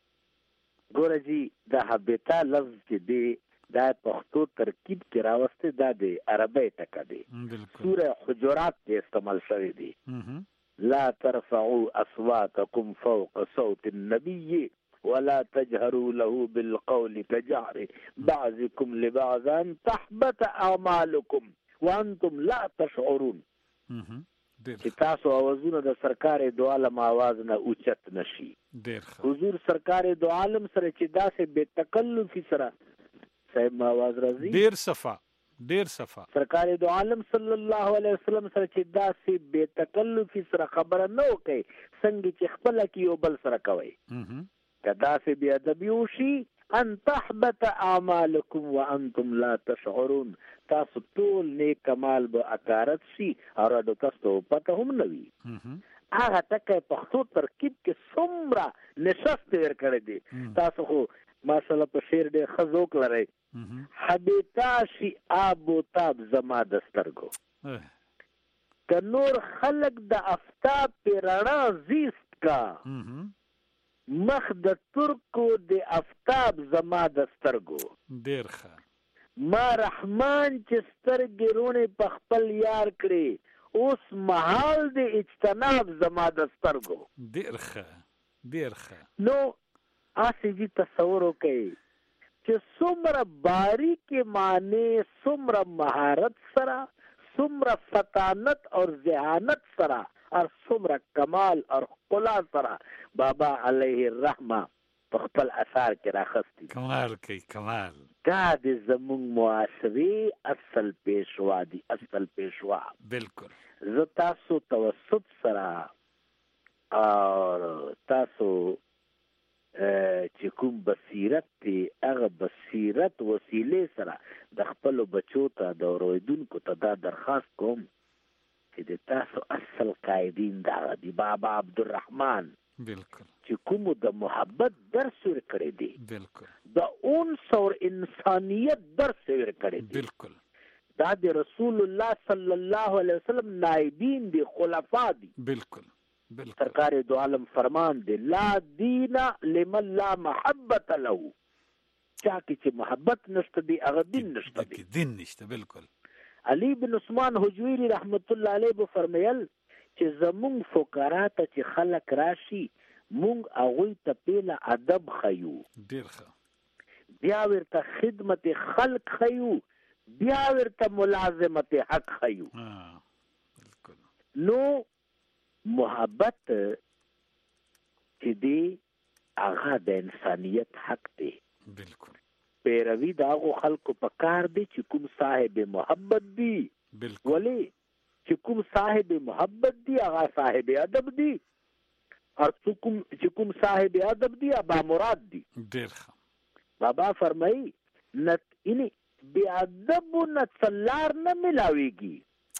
ګوره جی د حبیتا لفظ چې دی دا پښتو ترکیب کې راوسته دا دی عربی ټکه دی سوره حجرات کې استعمال شوی دی. لا ترفعوا اصواتكم فوق صوت النبي ولا تجهروا له بالقول كجهر بعضكم لبعض ان تحبط اعمالكم وانتم لا تشعرون. چې تاسو اوازونه د سرکار دو عالم आवाज نه اوچت نشي. حضور سرکار دو عالم سره چې داسې بے تکلفي سره صاحب आवाज راځي ډیر صفه ډیر صفه سرکار دو عالم صلی الله علیه وسلم سره چې داسې بے تکلفي سره خبره نه وکي څنګه چې خپل کې یو بل سره کوي کدا سه بیا د بیوشي ان تحبط اعمالکم وانتم لا تشعرون. تاسو ټول نیک کمال به اکارت شي او د تاسو پته هم نه وي. هغه تکه پښتو ترکیب کې څومره نشست ور کړی دي تاسو خو ماشاءالله په شعر ډېر خزوک لري. حبیتا شي آب و تاب زما د سترګو که نور خلق د افتاب پی رڼا زیست کا مخ د ترکو د افتاب زما د سترګو. ډیر ښه. ما رحمان چې سترګې رونې په خپل یار کړې اوس محال د اجتناب زما د سترګو. ډیر ښه ډیر ښه. نو آسی جی تصور وکړئ چې څومره باریکې معنی څومره مهارت سره څومره فطانت اور ذهانت سره اور څومره کمال اور ښکلا سره بابا علیه الرحمه په خپل اثار کې راخستی. کمال کوي کمال. دا د زموږ معاشرې اصل پیشوا دی اصل پیشوا. بالکل. زه تاسو توسط سره اور تاسو چې کوم بصیرت دی هغه بصیرت وسیلې سره د خپل بچو ته د اوریدونکو ته دا درخواست کوم چې د تاسو اصل قائدین دا دی بابا عبدالرحمن بالکل چې کوم د محبت درس ورکړی دی بالکل د انس اور انسانیت درس ورکړی دی بالکل دا د رسول الله صلی الله علیه وسلم نائبین دی خلفا دی بالکل سرکار دو عالم فرمان دی لا دین لمن لا محبت له، چا کې چې محبت نشته دی هغه دین نشته دی، دین نشته. بالکل. علي بن عثمان حجویری رحمت الله علیه به فرمایل چې زمونږ فقرا ته چې خلک راشي مونږ هغوی ته پیله ادب ښیو، ډېر ښه، بیا ورته خدمت خلق ښیو، بیا ورته ملازمت حق ښیو. نو محبت چې دی هغه د انسانیت حق دی. بالکل. پیروي د هغو خلکو په کار دی چې کوم صاحب محبت دی. بالکل. ولی چې کوم صاحب محبت دی هغه صاحب ادب دی، او کوم چې کوم صاحب ادب دی هغه مراد دی. ډېر ښه. بابا فرمایي نت یعنی بی ادب نه څلار نه ملاویږي،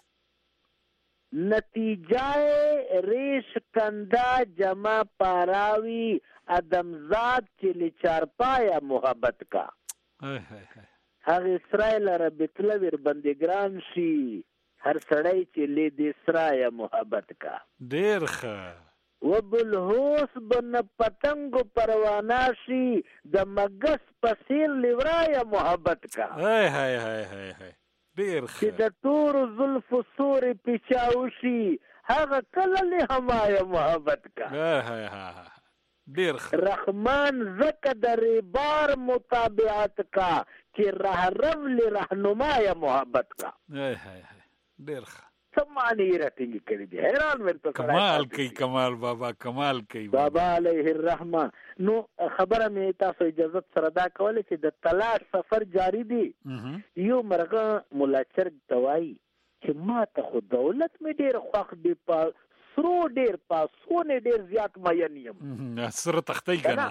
نتیجه ریش کندا جمع پاراوی ادمزاد چې لچارپایا محبت کا هغه اسرائیل ربطله ور بندګران شي هر سړی چې له دې اسرائیل محبت کا. ډیر ښه. وبالهوس بن پتنګ پروانه شي د مګس پسیر لورای محبت کا. هاي هاي هاي هاي هاي ډیر ښه. چې د تور زلف سوري پیچاو شي هغه کله له همای محبت کا. هاي هاي هاي ډیر ښه. رحمان زکه د ریبار مطابعت کا چې رهرو لرهنمای محبت کا. هاي هاي هاي ډیر ښه. سمانی رټینګ کړی دی، حیران ورته کمال کوي. کمال بابا کمال کوي بابا علیه الرحمه. نو خبره مې تاسو اجازه سره دا کوله چې د تلاش سفر جاری دی. یو مرغه مولا چرګ توای چې ما ته خو دولت مې ډیر خوښ دی، په سرو ډیر پاسونه ډیر زیات مین یم. سره تختی کنه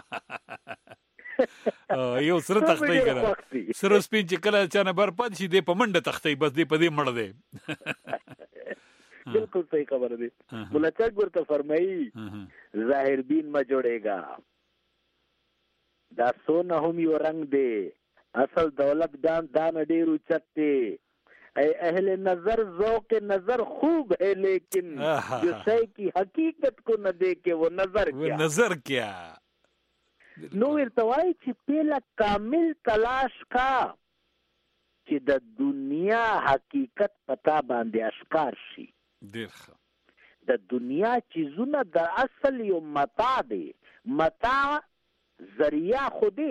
یو سره تختی کنه سره سپین چې کله چانه بر پات شي دی په منډه تختی بس دی په دې مړ دی. بالکل صحیح خبر دی. مولا چرګ ورته فرمایي ظاهر بین ما جوړेगा دا سونا هم یو رنگ دی، اصل دولت دان دان ډیر اوچت دی. اے اہل نظر ذوق نظر خوب ہے لیکن جو شے کی حقیقت کو نہ دیکھے وہ نظر کیا. نظر کیا. نو ورتوای چې پیلا کامل تلاش کا چې د دنیا حقیقت پتا باندې اشکار شي. ډیر ښه. د دنیا چیزونه د اصل یو متاع دی، متاع ذریعہ خو دی.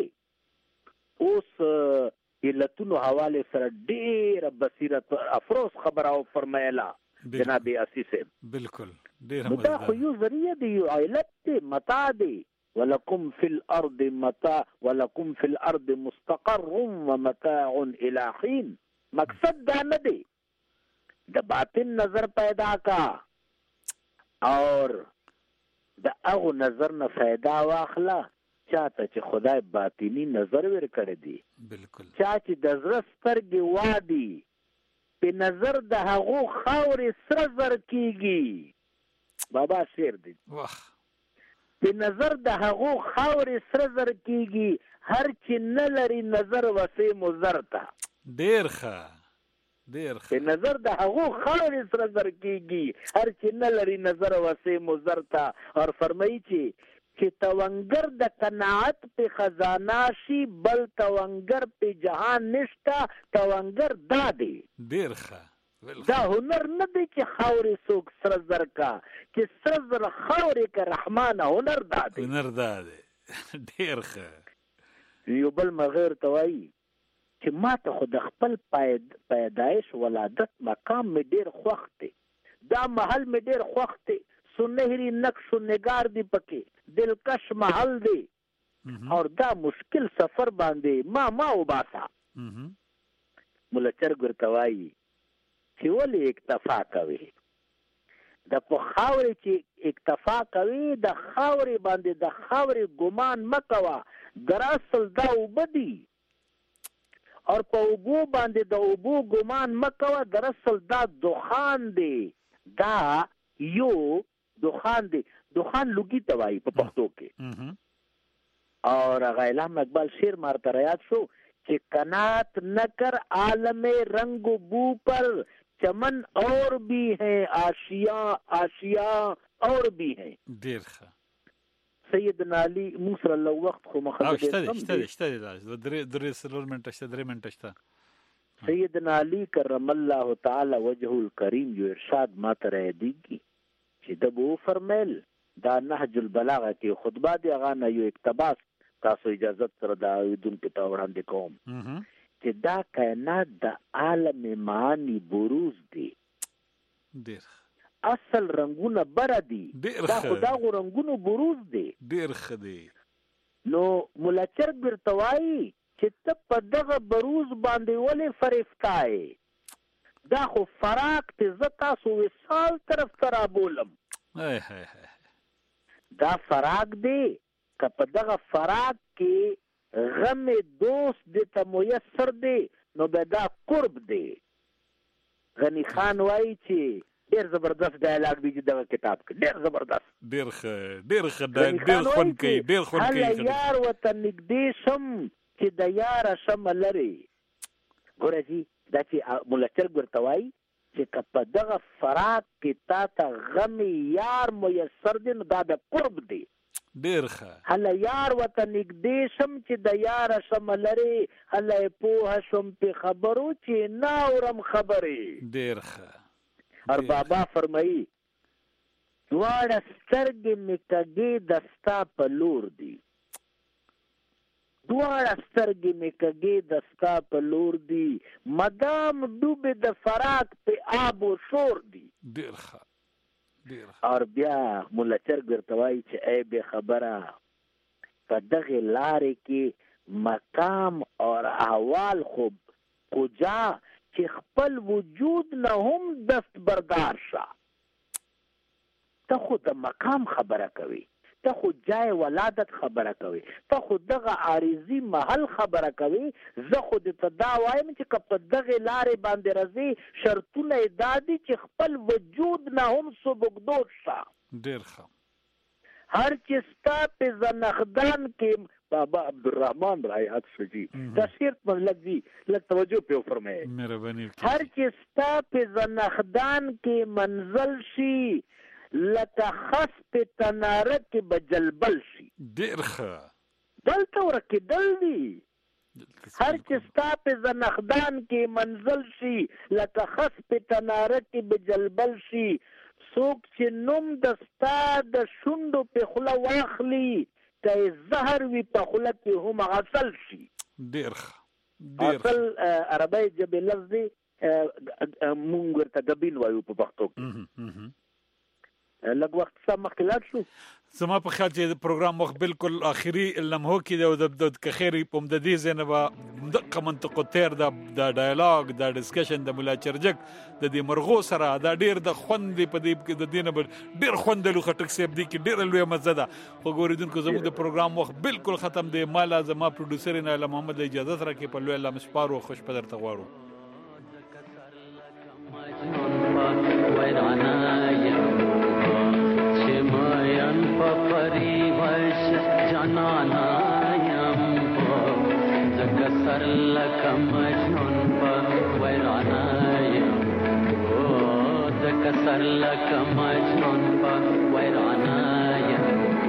اوس علتونو حواله سره ډیر بصیرت افروز خبره او فرمایلا جناب اسی صاحب. بالکل ډیر متاع خو یو ذریعہ دی، یو علت دی، متاع دی. ولکم فی الارض متاع ولکم فی الارض مستقر ومتاع الى حین. مقصد دا نه دی د باطن نظر پیدا کا اور د هغه نظر نه فائدہ واخلا چاته چې خدای باطنی نظر ور کړی دی. بالکل. چا چې د زړه سترګې وادي په نظر د هغه خاورې سره زر کیږي. بابا شعر دی. واخ. په نظر د هغه خاورې سره زر کیږي هر چې نه لري نظر وسې مزر تا. ډیر ښه. ډیر ښه. په نظر د هغه خاورې سره زر کیږي هر چې نه لري نظر وسې مزر تا. اور فرمایي چې چې تونګر د قناعت په خزانه شي بل تونګر په جهان نشتا. تونګر دا دی. ډیر ښه. دا هنر نه دی چې خاورې څوک سره زر کا، چې سره زر خاورې کا رحمان هنر دا دی. هنر دا دی. ډیر ښه. یو بل مغیر توای چې ما ته خو د خپل پیدایش ولادت مقام می ډیر خوښ دی، دا محل می ډیر خوښ دی، سنهری نقش و نگار دی پکې دلکش محل دی اور دا مشکل سفر باندې ما ما وباسا. مولا چرګ ورتوای چې ولې اکتفا کوي د په خاورې چې اکتفا کوي د خاورې باندې د خاورې ګمان مکوا در اصل دا وبدي اور په اوبو باندې د اوبو ګمان مکوا در اصل دا دخان دی. دا یو دخان دی. دخان لوګي توای په پښتو کې. اور غیلام اقبال شیر مارته یاد شو چې کنات نکر عالم رنگ و بو پر चमन और भी हैं, आशिया आशिया और भी हैं. ډیر ښه. سیدنا علی موسی الله وخت خو مخه او شته شته شته دا درې درې سلور منټه شته درې منټه شته. سیدنا علی کرم الله تعالی وجهه الکریم جو ارشاد ما ته راځي چې د بو فرمایل دا نهج البلاغه کې خطبه دی غانه یو اقتباس تاسو اجازه سره دا دن کې تا وړاندې کوم چې دا کائنات د عالم معانی بروز دی. ډیر اصل رنگونه بره دي دا خدا غو رنگونو بروز دي ډیر خدي. نو مولا چرګ برتوای چې ته په دغه بروز باندې ولې فرښتای دا خو فراق ته زتا سو وصال طرف ترا بولم. هاي هاي هاي دا فراق دی که په دغه فراق کې غم دوست د ته میسر دی نو به دا قرب دی. غنی خان وای چې ډیر زبردست ډایلاګ دی چې دغه کتاب کې ډیر زبردست ډیر ښه ډیر ښه ډیر خون کوي ډیر خون کوي. هله یار وته نږدې شم چې د یار شم لري. ګوره جی دا چې مولا چرګ ورته وایي چې په دغه فراق کې تا ته غم یار میسر دی نو دا د قرب دی. ډیر ښه. هله یار وته نږدې شم چې د یار شم لري هله پوه شم په خبرو چې نه اورم خبرې. ډیر ښه. اور بابا فرمائی دواړه سترګې مې کږې د ستا په لور دي. دواړه سترګې مې کږې د ستا په لور دي مدام ډوبې د فراق په آب و شور دي. ډیر ښه ډیر ښه. اور بیا مولا چرګ ورته وایي چې ای بې خبره په دغې لارې کې مقام اور احوال خو کجا چې خپل وجود نه هم دست بردار شه. ته خو د مقام خبره کوي ته خو جای ولادت خبره کوي ته خو دغه عارضی محل خبره کوي. زه خو د ته دا وایم چې که په دغې لارې باندې راځي شرطونه یې دا دي چې خپل وجود نه هم سبکدود شه. ډېر ښه. هر چې ستا په زنخدان کې بابا عبدالرحمن رایحات شجی دا شیر پر لگ دی لگ توجه پہ فرمائے مہربانی. ہر چستا پہ زنخدان کے منزل شی لکا خس پہ تنارت کے بجلبل شی. دیر خا دل تو رکھے دل دی. ہر چستا پہ زنخدان کے منزل شی لکا خس پہ تنارت کے بجلبل شی. سوک چې نوم دستا د شوندو په خوله واخلي که زهر وي په خوله کې هم غسل شي. ډېر ښه. اصل عربی ژبې لفظ دی مونږ ورته ګبین وایو په پښتو کې. لږ وخت سم مخکې لاړ شو. زما په خیال چې د پروګرام وخت بالکل آخري لمحو کې دی او د کخیري په مددي ځای به دقه منطقو تیر د ډایلاګ د ډسکشن د مولا چرجک د دې مرغو سره دا ډېر د خوند په دې د دې نه ډېر خوندلو خټک صاحب دی کې ډېره لویه مزه ده. خو ګورېدونکو زموږ د پروګرام وخت بالکل ختم دی. مالا زما پروډوسر نایله محمد اجازه سره کې په لوی الله مسپارو خوش په درته غواړو. परिवश जनानायम हो जग सरलक मजनून पर वैरानायम हो जग सरलक मजनून पर वैरानायम.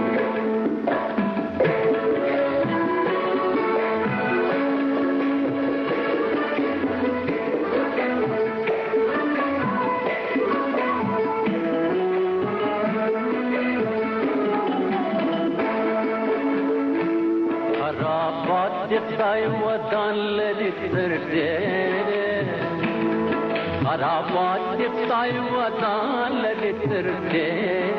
دقاي ودان للتردي خرابات دقاي ودان للتردي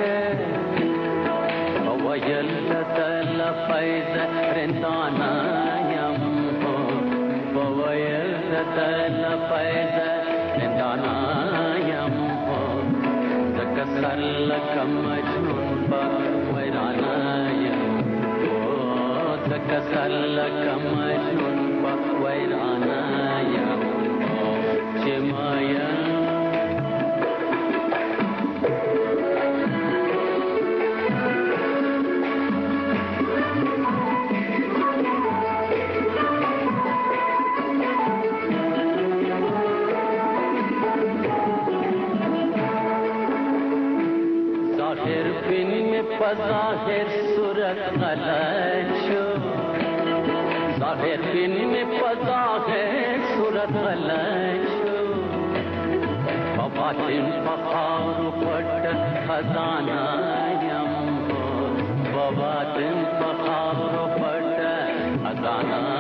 وويل تل فايز رندانا يمو وويل تل فايز رندانا يمو ذكر لك مجنون بويرانا كسر لك مجنون بويرانا يا جمايا पज़ाहिर सूरत गलत शो ज़ाहिर बिन में पज़ाहिर सूरत गलत शो बातिन पखार पट खजाना यम हो बातिन पखार पट खजाना